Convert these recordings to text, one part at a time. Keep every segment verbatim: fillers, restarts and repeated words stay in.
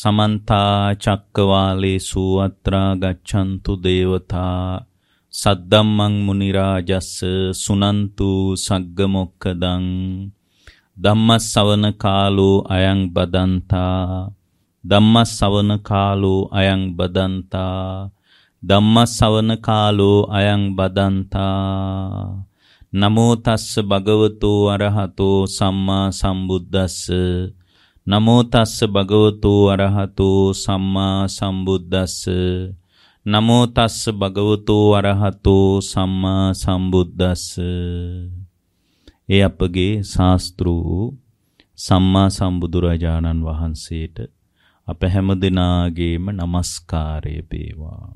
සමන්තා චක්කවාලේසු අත්‍රා ගච්ඡන්තු දේවතා සද්දම්මං මුනි රාජස්ස සුනන්තු සග්ග මොක්ඛදං ධම්මස්සවන කාලෝ අයං බදන්තා ධම්මස්සවන කාලෝ අයං බදන්තා ධම්මස්සවන කාලෝ අයං බදන්තා නමෝ තස්ස භගවතු අරහතෝ සම්මා සම්බුද්දස්ස නමෝ තස්ස භගවතු අරහතෝ සම්මා සම්බුද්දස්ස නමෝ තස්ස භගවතු අරහතෝ සම්මා සම්බුද්දස්ස. ඒ අපගේ ශාස්ත්‍රු සම්මා සම්බුදුරජාණන් වහන්සේට අප හැම දිනාගේම নমස්කාරය වේවා.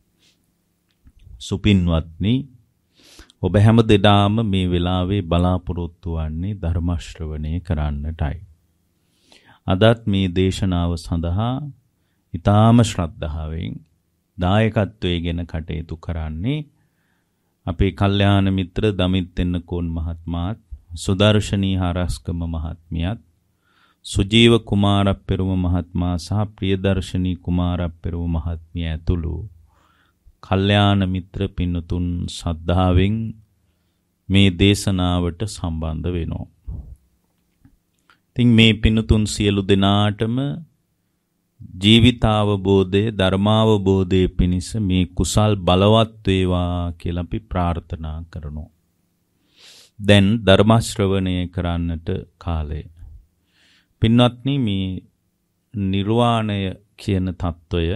සුපින්වත්නි, ඔබ හැම දිනාම මේ වෙලාවේ බලාපොරොත්තු වන්නේ ධර්ම ශ්‍රවණය කරන්නටයි. අදත් මේ දේශනාව සඳහා ඊටාම ශ්‍රද්ධාවෙන් දායකත්වයෙන් කටයුතු කරන්නේ අපේ කල්යාණ මිත්‍ර දමිත්තෙන්න කෝන් මහත්මයාත්, සුදර්ශනී හරස්කම මහත්මියත්, සුජීව කුමාරප්පෙරුම මහත්මයා සහ ප්‍රියදර්ශනී කුමාරප්පෙරුම මහත්මිය ඇතුළු කල්යාණ මිත්‍ර පින්නතුන් ශ්‍රද්ධාවෙන් මේ දේශනාවට සම්බන්ධ වෙනවා. ඉතින් මේ පින්නතුන් සියලු දෙනාටම ජීවිතාවබෝධය, ධර්මාවබෝධය පිණිස මේ කුසල් බලවත් වේවා කියලා අපි ප්‍රාර්ථනා කරනවා. දැන් ධර්ම ශ්‍රවණය කරන්නට කාලය. පින්වත්නි, මේ නිර්වාණය කියන తত্ত্বය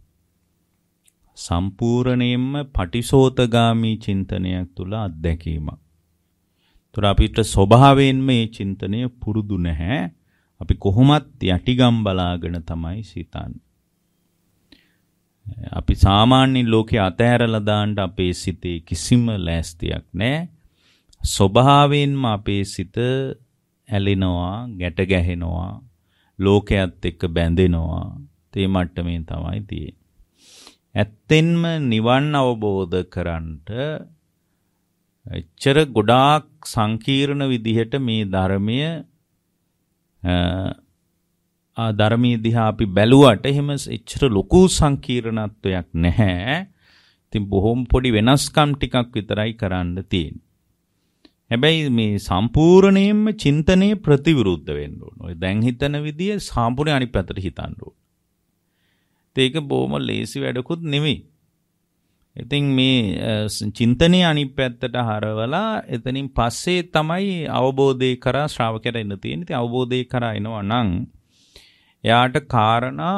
සම්පූර්ණයෙන්ම පටිසෝතගාමී චින්තනයක් තුල අත්දැකීමක්. ඒතර අපිට ස්වභාවයෙන්ම මේ චින්තනය පුරුදු නැහැ. අපි කොහොමත් යටිගම් බලාගෙන තමයි සිතන්නේ. අපි සාමාන්‍ය ලෝකයේ අතහැරලා දාන්න අපේ සිතේ කිසිම ලෑස්තියක් නැහැ. ස්වභාවයෙන්ම අපේ සිත ඇලෙනවා, ගැට ගැහෙනවා, ලෝකයේත් එක්ක බැඳෙනවා. ඒ මට්ටමේ තමයි තියෙන්නේ. ඇත්තෙන්ම නිවන් අවබෝධ කරන්ට එච්චර ගොඩාක් සංකීර්ණ විදිහට මේ ධර්මය ආ ධර්මයේ දිහා අපි බැලුවට එහෙම එච්චර ලොකු සංකීර්ණත්වයක් නැහැ. ඉතින් බොහොම පොඩි වෙනස්කම් ටිකක් විතරයි කරන්න තියෙන්නේ. හැබැයි මේ සම්පූර්ණයෙන්ම චින්තනයේ ප්‍රතිවිරුද්ධ වෙන්න ඕන. ඔය දැන් හිතන විදිය සම්පූර්ණ අනිත් පැත්තට හිතන්න ඕන. ඒක බොහොම ලේසි වැඩකුත් නෙමෙයි. ඉතින් මේ චින්තනයේ අනිත් පැත්තට හරවලා එතනින් පස්සේ තමයි අවබෝධය කරා ශ්‍රාවකයට එන්න තියෙන්නේ. ඉතින් අවබෝධය කරා එනවා නම් එයාට කාරණා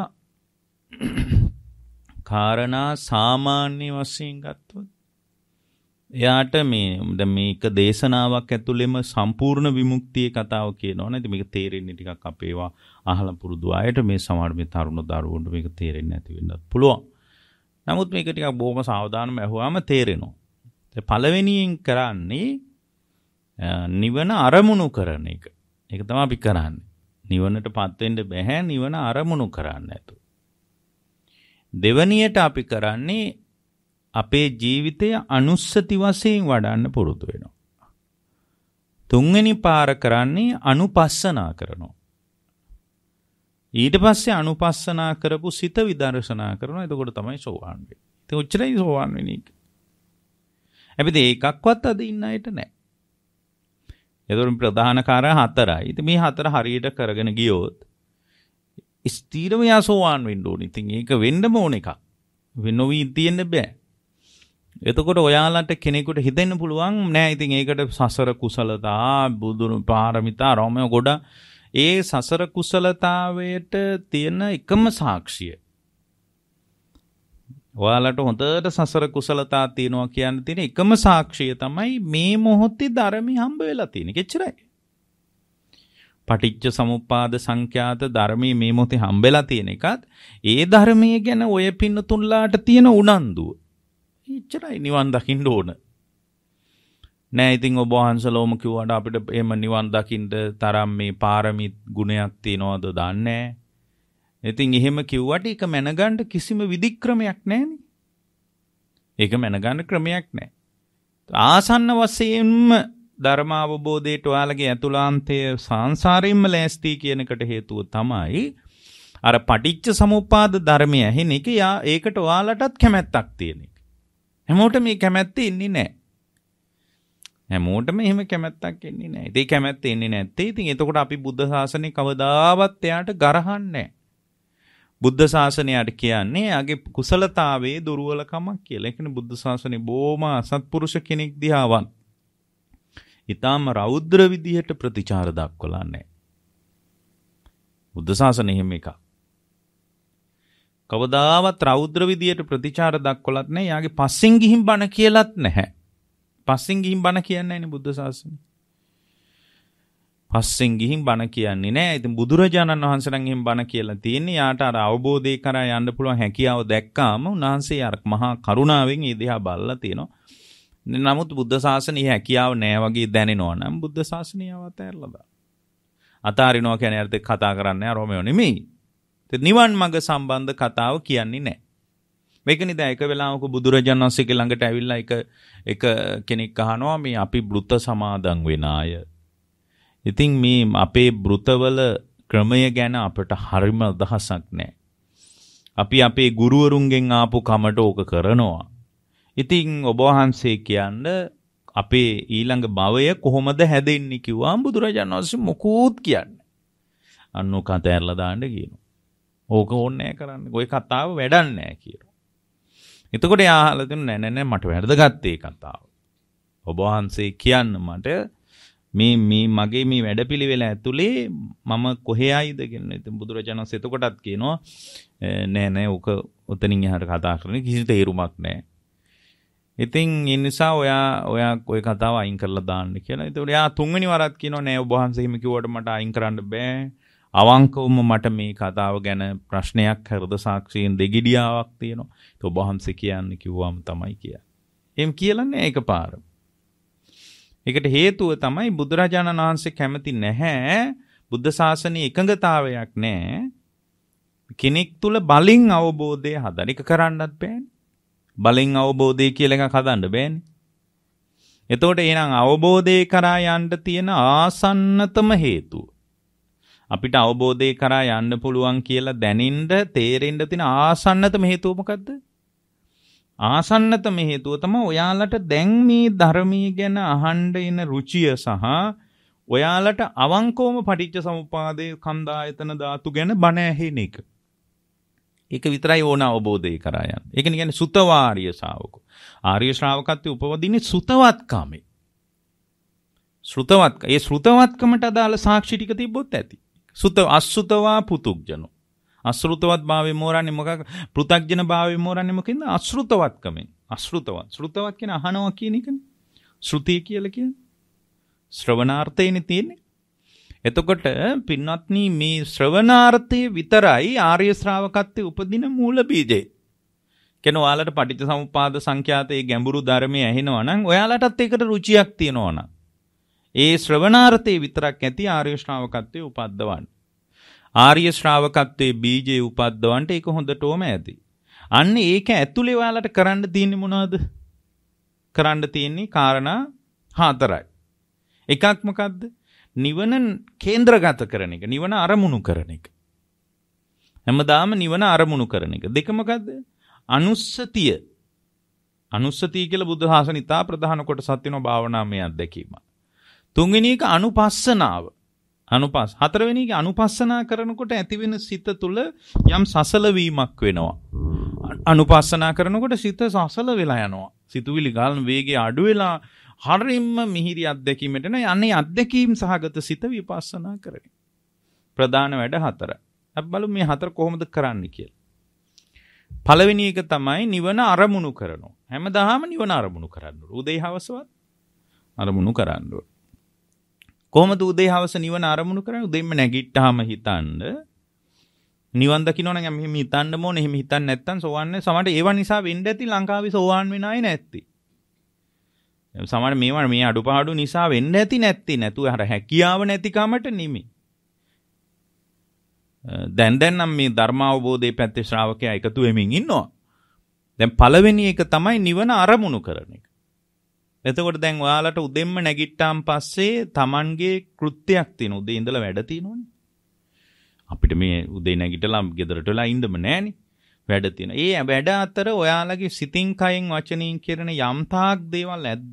කාරණා සාමාන්‍ය වශයෙන් ගත්තොත් එයාට මේ දැන් මේක දේශනාවක් ඇතුළෙම සම්පූර්ණ විමුක්තියේ කතාව කියනවනේ. ඉතින් මේක තේරෙන්නේ ටිකක් අපේවා අහලා පුරුදු අයට, මේ සමහර මේ තරුණ දරුවන්ට මේක තේරෙන්නේ නැති වෙන්නත් පුළුවන්. නමුත් මේක ටිකක් බොහොම සාවධානව අහුවාම තේරෙනවා. ඒ පළවෙනියෙන් කරන්නේ නිවන අරමුණු කරන එක. ඒක තමයි අපි කරන්නේ. නිවනටපත් වෙන්න බෑ නිවන අරමුණු කරන්නේ නැතුව. දෙවැනියට අපි කරන්නේ අපේ ජීවිතය අනුස්සති වශයෙන් වඩන්න පුරුදු වෙනවා. තුන්වෙනි පාර කරන්නේ අනුපස්සනා කරනවා. ඊට පස්සේ අනුපස්සනා කරපු සිත විදර්ශනා කරනවා. එතකොට තමයි සෝවාන් වෙන්නේ. ඉතින් ඔච්චරයි සෝවාන් වෙන්නේ. හැබැයි ඒකක්වත් අද ඉන්න අයට නැහැ. ඒතර ප්‍රධාන කාරණා හතරයි. ඉතින් මේ හතර හරියට කරගෙන ගියොත් ස්ථීරව යා සෝවාන් වෙන්න ඕනේ. ඉතින් ඒක වෙන්නම ඕන එකක්. වෙනොවි තියෙන්න බෑ. එතකොට ඔයාලට කෙනෙකුට හිතෙන්න පුළුවන් නෑ ඉතින් ඒකට සසර කුසලතා, බුදුන් පාරමිතා, රෝමය ගොඩ ඒ සසර කුසලතාවයට තියෙන එකම සාක්ෂිය. ඔයාලට හොඳට සසර කුසලතා තියෙනවා කියන්න තියෙන එකම සාක්ෂිය තමයි මේ මොහොතේ ධර්මي හම්බ වෙලා තියෙන එක. එච්චරයි. පටිච්ච සමුප්පාද සංඛ්‍යාත ධර්මයේ මේ මොහොතේ හම්බෙලා තියෙන එකත් ඒ ධර්මයේ ගැන ඔය පින්නතුන්ලාට තියෙන උනන්දුව. එච්චරයි නිවන් දකින්න ඕන. නෑ ඉතින් ඔබ වහන්සලෝම කිව්වට අපිට එහෙම නිවන් දකින්න තරම් මේ පාරමී ගුණයක් තියනවද දන්නේ නෑ. ඉතින් එහෙම කිව්වට ඒක මැනගන්න කිසිම විධික්‍රමයක් නෑනේ. ඒක මැනගන්න ක්‍රමයක් නෑ. ආසන්න වශයෙන්ම ධර්මාවබෝධයට ඔයාලගේ ඇතුළාන්තය සංසාරයෙන්ම ලෑස්ති කියන එකට හේතුව තමයි අර පටිච්ච සමුප්පාද ධර්මය ඇහෙන එක යා ඒකට ඔයාලටත් කැමැත්තක් තියෙන එක. හැමෝටම මේ කැමැත්ත ඉන්නේ නැහැ. හැමෝටම එහෙම කැමැත්තක් එන්නේ නැහැ. ඒ කැමැත්ත එන්නේ නැත්තේ ඉතින් එතකොට අපි බුද්ධ ශාසනය කවදාවත් එයාට ගරහන්නේ නැහැ. බුද්ධ ශාසනයට කියන්නේ යාගේ කුසලතාවයේ දුර්වලකමක් කියලා. ඒ කියන්නේ බුද්ධ ශාසනේ බොහොම අසත්පුරුෂ කෙනෙක් දිහාවන් ඊටාම රෞද්‍ර විදිහට ප්‍රතිචාර දක්වලා නැහැ. බුද්ධ ශාසනය එහෙම එකක්. කවදාවත් රෞද්‍ර විදියට ප්‍රතිචාර දක්වලත් නැහැ. යාගේ පස්සෙන් ගිහින් බණ කියලාත් නැහැ. පස්සෙන් ගිහින් බණ කියන්නේ නැහැනේ බුද්ධ ශාසනය. පස්සෙන් ගිහින් බණ කියන්නේ නැහැ. ඉතින් බුදුරජාණන් වහන්සේගෙන් එහෙම බණ කියලා තියෙන්නේ යාට අර අවබෝධය කරා යන්න පුළුවන් හැකියාව දැක්කාම උන්වහන්සේ අර මහා කරුණාවෙන් ඒ දිහා බලලා තියෙනවා. නමුත් බුද්ධ ශාසනයේ හැකියාව නැහැ වගේ දැනෙනවා නම් බුද්ධ ශාසනය අවතෑරලා දාන්න. අතාරිනවා කියන්නේ අර කතා කරන්නේ අරෝමෙව නෙමෙයි. නිවන් මඟ සම්බන්ධ කතාව කියන්නේ නැහැ. මේක නිදා එක වෙලාවක බුදුරජාණන් වහන්සේගේ ළඟට ඇවිල්ලා එක එක කෙනෙක් අහනවා මේ අපි බෘත සමාදන් වෙන අය. ඉතින් මේ අපේ බෘතවල ක්‍රමය ගැන අපට හරිම අදහසක් නැහැ. අපි අපේ ගුරුවරුන්ගෙන් ආපු කමට ඕක කරනවා. ඉතින් ඔබ වහන්සේ කියන්නේ අපේ ඊළඟ භවය කොහොමද හැදෙන්නේ කිව්වාම බුදුරජාණන් වහන්සේ මොකුත් කියන්නේ. අන්නෝ කතෑරලා දාන්න කියනවා. ඕක ඕනේ නැහැ කරන්න. ඔය කතාව වැඩක් නැහැ කියනවා. එතකොට යා අහලා දෙන්නේ නෑ නෑ මට වැරදගත්තේ කතාව. ඔබ වහන්සේ කියන්න මට මේ මේ මගේ මේ වැඩපිළිවෙල ඇතුලේ මම කොහේ ආයිද කියන ඉතින් බුදුරජාණන් වහන්සේ එතකොටත් කියනවා නෑ නෑ ඕක උතනින් එහාට කතා කරන්නේ කිසි තේරුමක් නෑ. ඉතින් ඒ නිසා ඔයා ඔයා ওই කතාව අයින් කරලා දාන්න කියලා. ඒතකොට යා තුන්වෙනි වරත් කියනවා නෑ ඔබ වහන්සේ එහෙම කිව්වට මට අයින් කරන්න බෑ. අවංකවම මට මේ කතාව ගැන ප්‍රශ්නයක් හෘද සාක්ෂියෙන් දෙගිඩියාවක් තියෙනවා. ඒක ඔබ වහන්සේ කියන්නේ කිව්වම තමයි කියන්නේ. එහෙම කියලා නෑ එකපාර. ඒකට හේතුව තමයි බුදුරජාණන් වහන්සේ කැමති නැහැ බුද්ධ ශාසනයේ එකඟතාවයක් නැහැ. කෙනෙක් තුල බලෙන් අවබෝධය හදන්න. ඒක කරන්නත් බෑනේ. බලෙන් අවබෝධය කියලා එකක් හදන්න බෑනේ. එතකොට එහෙනම් අවබෝධය කරා යන්න තියෙන ආසන්නතම හේතුව අපිට අවබෝධය කරා යන්න පුළුවන් කියලා දැනින්න තේරෙන්න තියෙන ආසන්නතම හේතුව මොකද්ද? ආසන්නතම හේතුව තමයි ඔයාලට දැන් මේ ධර්මයේ ගැන අහන්න එන රුචිය සහ ඔයාලට අවංකවම පටිච්ච සමුප්පාදේ කන්දායතන ධාතු ගැන බණ ඇහෙන එක. ඒක විතරයි ඕන අවබෝධය කරා යන්න. ඒක කියන්නේ සුතවාරිය ශ්‍රාවකෝ. ආර්ය ශ්‍රාවකත්වයේ උපවදින්නේ සුතවත්කමේ. ශ්‍රුතවත් ඒ ශ්‍රුතවත්කමට අදාළ සාක්ෂි ටික තිබ්බොත් ඇති. සුත අසුතවා පුතුග්ජනෝ. අශ්‍රුතවත් භාවයේ මෝරන්නේ මොකක්? පෘථග්ජන භාවයේ මෝරන්නේ මොකෙන්ද? අශ්‍රුතවත්කමෙන්. අශ්‍රුතවත්. ශ්‍රුතවත් කියන අහනවා කියන එකනේ. ශ්‍රුතිය කියලා කියන්නේ. ශ්‍රවණාර්ථයනේ තියෙන්නේ. එතකොට පින්වත්නි මේ ශ්‍රවණාර්ථයේ විතරයි ආර්ය ශ්‍රාවකත්වයේ උපදින මූල බීජය. කියන ඔයාලට පටිච්චසමුප්පාද සංඛ්‍යාතයේ ගැඹුරු ධර්මයේ ඇහෙනවා නම් ඔයාලටත් ඒකට රුචියක් තියෙනවා නම් ඒ ශ්‍රවණාර්ථයේ විතරක් ඇති ආර්ය ශ්‍රාවකත්වයේ උපද්දවන්න. ආර්ය ශ්‍රාවකත්වයේ බීජේ උපද්දවන්න ඒක හොඳටම ඇති. අන්න ඒක ඇතුලේ ඔයාලට කරන්න තියෙන්නේ මොනවද? කරන්න තියෙන්නේ කාරණා හතරයි. එකක් මොකද්ද? නිවන කේන්ද්‍රගත කරන එක. නිවන අරමුණු කරන එක. හැමදාම නිවන අරමුණු කරන එක. දෙක මොකද්ද? අනුස්සතිය. අනුස්සතිය කියලා බුද්ධ ශාසනය ඉතා ප්‍රධාන කොටසක් වෙනවා භාවනාමය අත්දැකීම. තුන්වෙනි එක අනුපස්සනාව. අනුපස් හතරවෙනි එක අනුපස්සනා කරනකොට ඇතිවෙන සිත තුළ යම් සසල වීමක් වෙනවා. අනුපස්සනා කරනකොට සිත සසල වෙලා යනවා. සිතුවිලි ගාන වේගය අඩු වෙලා හරින්ම මිහිරි අත්දැකීමට නේ අනේ අත්දැකීම් සහගත සිත විපස්සනා කරන්නේ. ප්‍රධාන වැඩ හතරයි. අපි බලමු මේ හතර කොහොමද කරන්නේ කියලා. පළවෙනි එක තමයි නිවන අරමුණු කරනවා. හැමදාම නිවන අරමුණු කරන්න ඕන. උදේ හවසවත් අරමුණු කරන්න ඕන. කොහොමද උදේ හවස නිවන අරමුණු කරන්නේ? උදේම නැගිට්ටාම හිතන්න නිවන් දකින්න නම් මෙහෙම හිතන්න ඕනේ. එහෙම හිතන්නේ නැත්නම් සෝවන්නේ සමහරට ඒව නිසා වෙන්න ඇති ලංකාවේ සෝවාන් වෙන අය නැත්තේ. සමහර මේවා මේ අඩුපාඩු නිසා වෙන්න ඇති නැත්තේ. නැතුව අර හැකියාව නැති කමට නෙමෙයි. දැන් දැන් නම් මේ ධර්ම අවබෝධයේ පැත්තේ ශ්‍රාවකයා එකතු වෙමින් ඉන්නවා. දැන් පළවෙනි එක තමයි නිවන අරමුණු කරන එක. එතකොට දැන් ඔයාලට උදෙන්ම නැගිට්ටාන් පස්සේ Tamanගේ කෘත්‍යයක් තියෙන උදේ ඉඳලා වැඩ තියෙනවනේ. අපිට මේ උදේ නැගිටලා ගෙදරට වෙලා ඉන්නම නෑනේ. වැඩ තියෙන. ඒ වැඩ අතර ඔයාලගේ සිතින් කයෙන් වචනින් කරන යම් තාක් දේවල් ඇද්ද?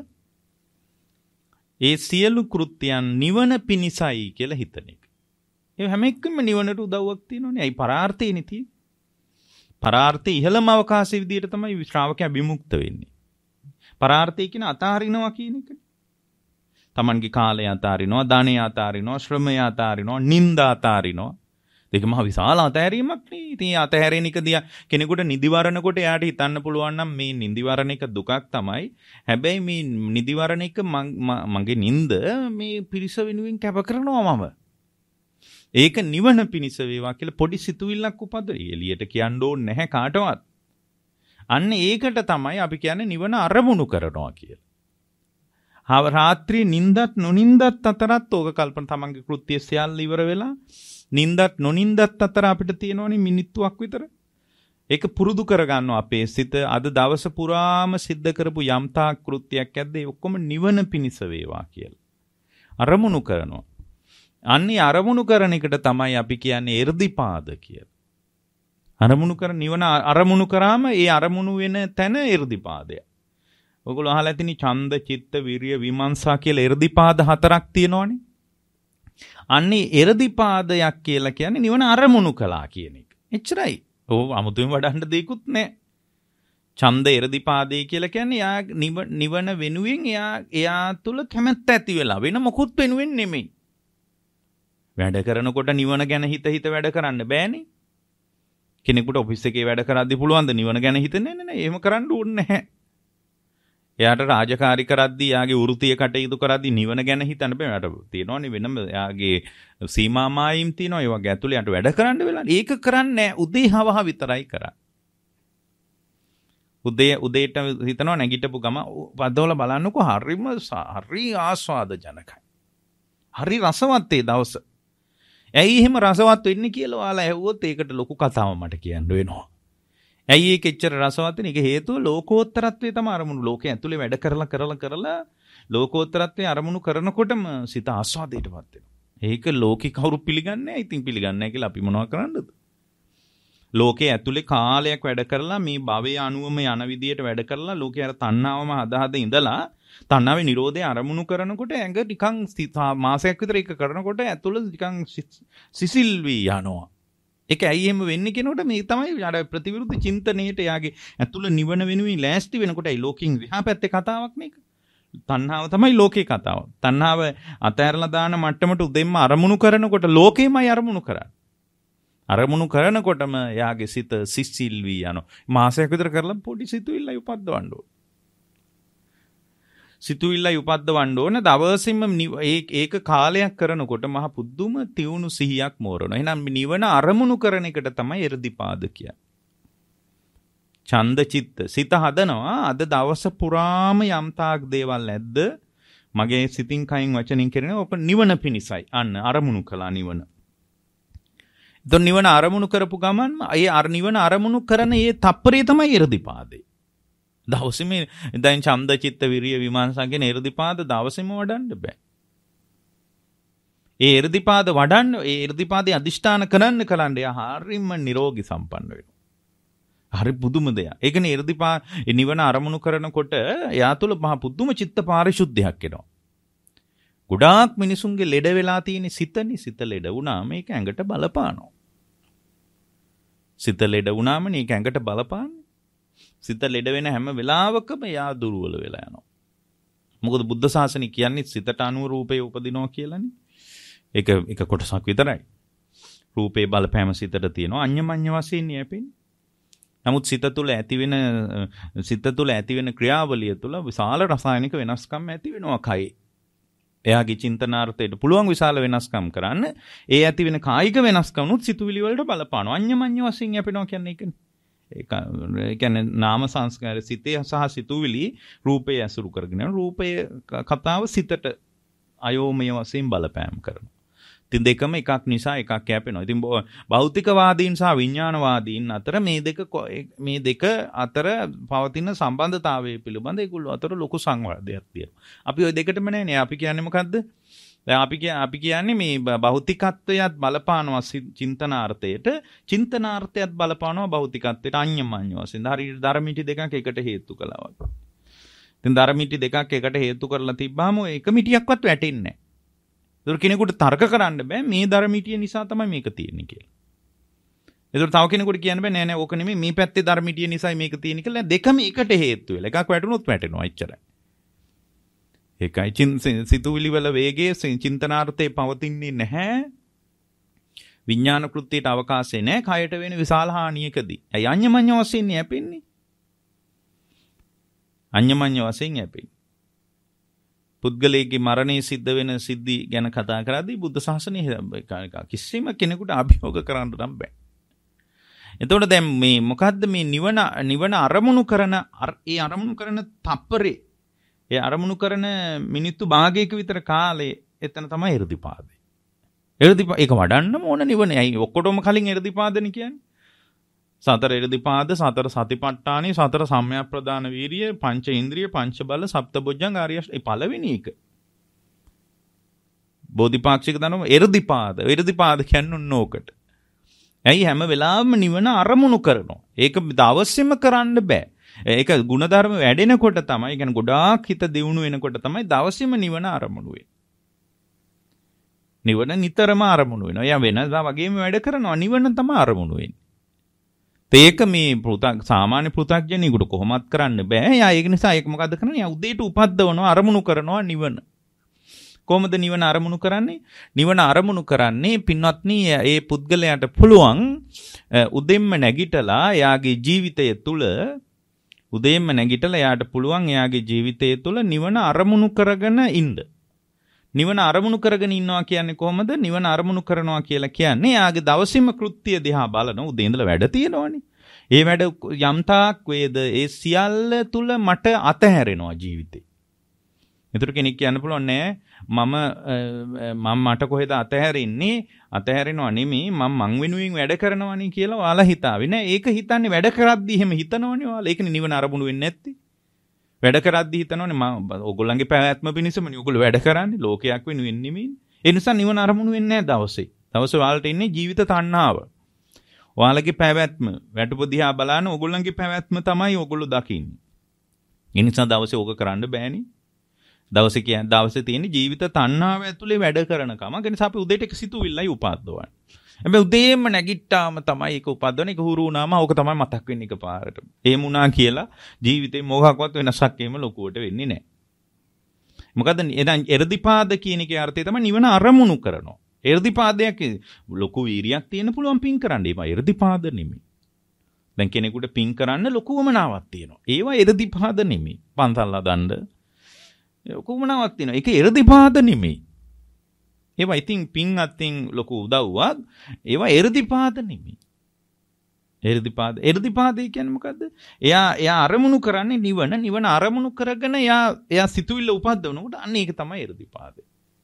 ඒ සියලු කෘත්‍යයන් නිවන පිණිසයි කියලා හිතන එක. ඒ හැම එකම නිවනට උදව්වක් තියෙනවනේ. අයි පරාර්ථයනේ තියෙන්නේ. පරාර්ථය ඉහළම අවකාශයේ විදියට තමයි ශ්‍රාවකයා විමුක්ත වෙන්නේ. පරාර්ථය කියන අතාරිනවා කියන එකනේ. Tamanගේ කාලය අතාරිනවා, ධනය අතාරිනවා, ශ්‍රමය අතාරිනවා, නිന്ദා අතාරිනවා. දෙක මහ විශාල අතහැරීමක් නේ. ඉතින් අතහැරෙන එක දිහා කෙනෙකුට නිදිවරණ කොට එයාට හිතන්න පුළුවන් නම් මේ නිදිවරණ එක දුකක් තමයි. හැබැයි මේ නිදිවරණ එක මගේ නිින්ද මේ පිරිස වෙනුවෙන් කැප කරනවා මම. ඒක නිවන පිණිස වේවා කියලා පොඩි සිතුවිල්ලක් උපදවයි. එළියට කියන්න ඕනේ නැහැ කාටවත්. අන්න ඒකට තමයි අපි කියන්නේ නිවන අරමුණු කරනවා කියලා. ආව රාත්‍රියේ නිින්දත් නොනිින්දත් අතරත් ඕක කල්පන තමන්ගේ කෘත්‍ය සියල්ල ඉවර වෙලා නිින්දත් නොනිින්දත් අතර අපිට තියෙනවනේ මිනිත්තුවක් විතර. ඒක පුරුදු කරගන්නවා අපේ සිත. අද දවස පුරාම සිද්ධ කරපු යම් තාක් කෘත්‍යයක් ඇද්ද ඒ ඔක්කොම නිවන පිණිස වේවා කියලා. අරමුණු කරනවා. අන්නේ අරමුණු කරන එකට තමයි අපි කියන්නේ එර්ධිපාද කියලා. අරමුණු කර නිවන අරමුණු කරාම ඒ අරමුණු වෙන තැන එර්ධිපාදය. ඔයගොල්ලෝ අහලා ඇතිනේ ඡන්ද, චිත්ත, විරිය, විමර්ශා කියලා එර්ධිපාද හතරක් තියෙනවනේ. අන්නේ එර්ධිපාදයක් කියලා කියන්නේ නිවන අරමුණු කළා කියන එක. එච්චරයි. ඕව 아무තුම වඩන්න දෙයක්වත් නැහැ. ඡන්ද එර්ධිපාදේ කියලා කියන්නේ යා නිවන වෙනුවෙන් එයා එයා තුල කැමැත්ත ඇති වෙලා වෙන මොකුත් වෙනුවෙන් නෙමෙයි. වැඩ කරනකොට නිවන ගැන හිත හිත වැඩ කරන්න බෑනේ. කෙනෙකුට ඔෆිස් එකේ වැඩ කරද්දී පුළුවන් ද නිවන ගැන හිතන්නේ නැහැ. එහෙම කරන්න ඕනේ නැහැ. එයාට රාජකාරී කරද්දී යාගේ වෘත්තීය කටයුතු කරද්දී නිවන ගැන හිතන්න බෑ. එයාට තියෙනවනේ වෙනම යාගේ සීමා මායිම් තියෙනවා. ඒ වගේ ඇතුළේ යට වැඩ කරන්න වෙලා. ඒක කරන්නේ නැහැ. උදේ හවහ විතරයි කරන්නේ. උදේ උදේට හිතනවා නැගිටපු ගම පදවල බලන්නකෝ හරිම හරි ආස්වාද ජනකයි. හරි රසවත් ඒ දවස. ඇයි එහෙම රසවත් වෙන්නේ කියලා ඔයාලා ඇහුවොත් ඒකට ලොකු කතාවක් මට කියන්න වෙනවා. ඇයි ඒක එච්චර රසවත් වෙන්නේ? ඒක හේතුව ලෝකෝත්තරත්වයේ තමයි අරමුණු. ලෝකයේ ඇතුලේ වැඩ කරලා කරලා කරලා ලෝකෝත්තරත්වයේ අරමුණු කරනකොටම සිත ආස්වාදයටපත් වෙනවා. ඒක ලෝකේ කවුරු පිළිගන්නේ නැහැ. ඉතින් පිළිගන්නේ නැහැ කියලා අපි මොනවද කරන්නද? ලෝකයේ ඇතුලේ කාලයක් වැඩ කරලා මේ භවයේ අනුවම යන විදියට වැඩ කරලා ලෝකේ අර තණ්හාවම හදා හදා ඉඳලා තණ්හාවේ නිරෝධය අරමුණු කරනකොට ඇඟ නිකන් මාසයක් විතර ඒක කරනකොට ඇතුළ නිකන් සිසිල් වී යනවා. ඒක ඇයි එහෙම වෙන්නේ කියනකොට මේ තමයි අර ප්‍රතිවිරුද්ධ චින්තනයේට යාගේ ඇතුළ නිවන වෙනුවෙන් ලෑස්ති වෙනකොට ඒ ලෝකෙන් විහා පැත්තේ කතාවක් මේක. තණ්හාව තමයි ලෝකේ කතාව. තණ්හාව අතහැරලා දාන මට්ටමට උදෙන්ම අරමුණු කරනකොට ලෝකෙමයි අරමුණු කරන්නේ. අරමුණු කරනකොටම යාගේ සිත සිසිල් වී යනවා. මාසයක් විතර කරලා පොඩි සිතුවිල්ලයි උපද්දවන්න ඕන. සිතුවිල්ලයි උපද්දවන්න ඕන. දවසෙම ඒක කාලයක් කරනකොට මහ පුදුම තියුණු සිහියක් මෝරනවා. එහෙනම් නිවන අරමුණු කරන එකට තමයි එර්ධිපාද කියන්නේ. ඡන්ද චිත්ත සිත හදනවා. අද දවස පුරාම යම් තාක් දේවල් ඇද්ද මගේ සිතින් කයින් වචනින් කරන ඔක නිවන පිණිසයි. අන්න අරමුණු කළා නිවන. එතකොට නිවන අරමුණු කරපු ගමන් ඒ අර නිවන අරමුණු කරන ඒ තප්පරේ තමයි එර්ධිපාදේ. දවසෙම දැන් ඡන්ද චිත්ත විරිය විමර්ශන කියන එර්ධිපාද දවසෙම වඩන්න බෑ. ඒ එර්ධිපාද වඩන්න ඒ එර්ධිපාදේ අදිෂ්ඨාන කරන්න කරන්න යා හරියම නිරෝගී සම්පන්න වෙනවා. හරි පුදුම දෙයක්. ඒකනේ එර්ධිපා නිවන අරමුණු කරනකොට එයා තුල මහ පුදුම චිත්ත පාරිශුද්ධියක් එනවා. ගොඩාක් මිනිසුන්ගේ ලෙඩ වෙලා තියෙන සිතනේ. සිත ලෙඩ වුණාම ඒක ඇඟට බලපානවා. සිත ලෙඩ වුණාම මේක ඇඟට බලපාන්නේ. සිත ලෙඩ වෙන හැම වෙලාවකම එයා දුර්වල වෙලා යනවා. මොකද බුද්ධ ශාසනය කියන්නේ සිතට අනුව රූපේ උපදිනවා කියලානේ. ඒක එක කොටසක් විතරයි. රූපේ බලපෑම සිතට තියෙනවා. අඤ්ඤමඤ්ඤ වශයෙන් යැපෙන්නේ. නමුත් සිත තුළ ඇති වෙන සිත තුළ ඇති වෙන ක්‍රියාවලිය තුළ විශාල රසායනික වෙනස්කම් ඇති වෙනවා කයි. එයාගේ චින්තනාර්ථයට පුළුවන් විශාල වෙනස්කම් කරන්න. ඒ ඇති වෙන කායික වෙනස්කම් උත් සිතුවිලි වලට බලපානවා. අඤ්ඤමඤ්ඤ වශයෙන් යැපෙනවා කියන්නේ ඒකනේ. ඒක ඒ කියන්නේ නාම සංස්කාර සිතේ සහ සිතුවිලි රූපය ඇසුරු කරගෙන රූපයේ කතාව සිතට අයෝමය වශයෙන් බලපෑම් කරනවා. ඉතින් දෙකම එකක් නිසා එකක් කැපෙනවා. ඉතින් භෞතිකවාදීන් සහ විඥානවාදීන් අතර මේ දෙක මේ දෙක අතර පවතින සම්බන්ධතාවය පිළිබඳ ඒගොල්ලෝ අතර ලොකු සංවාදයක් තියෙනවා. අපි ওই දෙකටම නෑනේ. අපි කියන්නේ මොකද්ද? දැන් අපි කිය අපි කියන්නේ මේ භෞතිකත්වයත් බලපානවා චින්තනාර්ථයට, චින්තනාර්ථයත් බලපානවා භෞතිකත්වයට අඤ්ඤමඤ්ඤ වශයෙන්. හරියට ධර්මිටි දෙකක් එකට හේතු කළා වගේ. ඉතින් ධර්මිටි දෙකක් එකට හේතු කරලා තිබ්බාම එක මිටියක්වත් වැටෙන්නේ නැහැ. ඒතර කෙනෙකුට තර්ක කරන්න බෑ මේ ධර්මිටිය නිසා තමයි මේක තියෙන්නේ කියලා. ඒතර තව කෙනෙකුට කියන්න බෑ නෑ නෑ ඕක නෙමෙයි මේ පැත්තේ ධර්මිටිය නිසායි මේක තියෙන්නේ කියලා. දෙකම එකට හේතු වෙලා. එකක් වැටුනොත් වැටෙනවා එච්චරයි. ඒකයි සිතුවිලි වල වේගයේ චින්තනාර්ථේ පවතින්නේ නැහැ. විඥාන කෘත්‍යයට අවකාශය නැහැ. කයට වෙන විශාල හානියකදී. ඇයි අඤ්ඤමඤ්ඤ වශයෙන් යැපෙන්නේ? අඤ්ඤමඤ්ඤ වශයෙන් යැපෙන්නේ. පුද්ගලයේ මරණය සිද්ධ වෙන සිද්ධි ගැන කතා කරද්දී බුද්ධ ශාසනයේ කිසිම කෙනෙකුට අභියෝග කරන්න නම් බෑ. එතකොට දැන් මේ මොකද්ද මේ නිවන නිවන අරමුණු කරන ඒ අරමුණු කරන තප්පරේ ඒ අරමුණු කරන මිනිත්තු භාගයක විතර කාලේ එතන තමයි irdipaade. irdipa ඒක වඩන්න ඕන නිවනේ. අයි ඔක්කොටම කලින් irdipaadනේ කියන්නේ. සතර irdipaad, සතර සතිපට්ඨානෙ, සතර සම්‍යක් ප්‍රදාන වීරිය, පංච ඉන්ද්‍රිය, පංච බල, සප්තබොජ්ජංග ආර්ය අෂ්ට. ඒ පළවෙනි එක. බෝධිපාක්ෂික ධර්ම irdipaad. irdipaad කියන්නේ නෝකට. ඇයි හැම වෙලාවෙම නිවන අරමුණු කරනවා. ඒක අවශ්‍යම කරන්න බෑ. ඒක ಗುಣධර්ම වැඩෙනකොට තමයි, කියන්නේ ගොඩාක් හිත දියුණු වෙනකොට තමයි දවසේම නිවන අරමුණු වෙන්නේ. නිවන නිතරම අරමුණු වෙනවා. එයා වෙනදා වගේම වැඩ කරනවා. නිවන තමයි අරමුණු වෙන්නේ. ඒක මේ පෘථක් සාමාන්‍ය පෘථග්ජනෙකුට කොහොමත් කරන්න බෑ. එයා ඒක නිසා ඒක මොකද්ද කරන්නේ? එයා උදේට උපද්දවනවා, අරමුණු කරනවා නිවන. කොහොමද නිවන අරමුණු කරන්නේ? නිවන අරමුණු කරන්නේ පින්වත්නි ඒ පුද්ගලයාට පුළුවන් උදෙන්ම නැගිටලා එයාගේ ජීවිතය තුළ උදේම නැගිටලා එයාට පුළුවන් එයාගේ ජීවිතය තුළ නිවන අරමුණු කරගෙන ඉන්න. නිවන අරමුණු කරගෙන ඉන්නවා කියන්නේ කොහොමද? නිවන අරමුණු කරනවා කියලා කියන්නේ එයාගේ දවසේම කෘත්‍ය දිහා බලන උදේ ඉඳලා වැඩ තියෙනවනේ. ඒ වැඩ යම්තාක් වේද ඒ සියල්ල තුළ මට අතහැරෙනවා ජීවිතේ. ඒතර කෙනෙක් කියන්න පුළුවන් නෑ මම මම මට කොහෙද අතහැරින්නේ? අතහැරෙනවා නෙමෙයි මම මං වෙනුවෙන් වැඩ කරනවානේ කියලා ඔයාලා හිතාවේ නෑ. ඒක හිතන්නේ වැඩ කරද්දී එහෙම හිතනවනේ ඔයාලා. ඒකනේ නිවන අරමුණු වෙන්නේ නැත්තේ. වැඩ කරද්දී හිතනවනේ මම ඕගොල්ලන්ගේ පැවැත්ම පිණිසමනේ ඕගොල්ලෝ වැඩ කරන්නේ. ලෝකයක් වෙනුවෙන් නෙමෙයි. ඒ නිසා නිවන අරමුණු වෙන්නේ නෑ දවසේ. දවසේ ඔයාලට ඉන්නේ ජීවිත තණ්හාව. ඔයාලගේ පැවැත්ම වැටුප දිහා බලන ඕගොල්ලන්ගේ පැවැත්ම තමයි ඕගොල්ලෝ දකින්නේ. ඒ නිසා දවසේ ඕක කරන්න බෑනේ. දවසේ කියන්නේ දවසේ තියෙන ජීවිත තණ්හාව ඇතුලේ වැඩ කරනකම. ඒ නිසා අපි උදේට එක සිතුවිල්ලයි උපද්දවන්නේ. හැබැයි උදේම නැගිට්ටාම තමයි ඒක උපද්දවන. ඒක හුරු වුණාම ඕක තමයි මතක් වෙන්නේ එකපාරට. එහෙම වුණා කියලා ජීවිතේ මොකක්වත් වෙනසක් එහෙම ලොකුවට වෙන්නේ නැහැ. මොකද එදන් irdipaad කියන එකේ අර්ථය තමයි නිවන අරමුණු කරනවා. irdipaadයක් ලොකු වීරියක් තියෙන පුළුවන් පින් කරන්න. ඒවා irdipaad නෙමෙයි. දැන් කෙනෙකුට පින් කරන්න ලොකු වමනාවක් තියෙනවා. ඒවා irdipaad නෙමෙයි. පන්සල් හදන්න කොහොමනාවක් තියෙනවා. ඒක irdipaad නෙමෙයි. ඒවා ඉතින් පින් අතින් ලොකු උදව්වක්. ඒවා irdipaad නෙමෙයි. irdipaad irdipaad කියන්නේ මොකද්ද? එයා එයා අරමුණු කරන්නේ නිවන. නිවන අරමුණු කරගෙන එයා එයා සිතුවිල්ල උපද්දවනකොට අන්න ඒක තමයි irdipaad.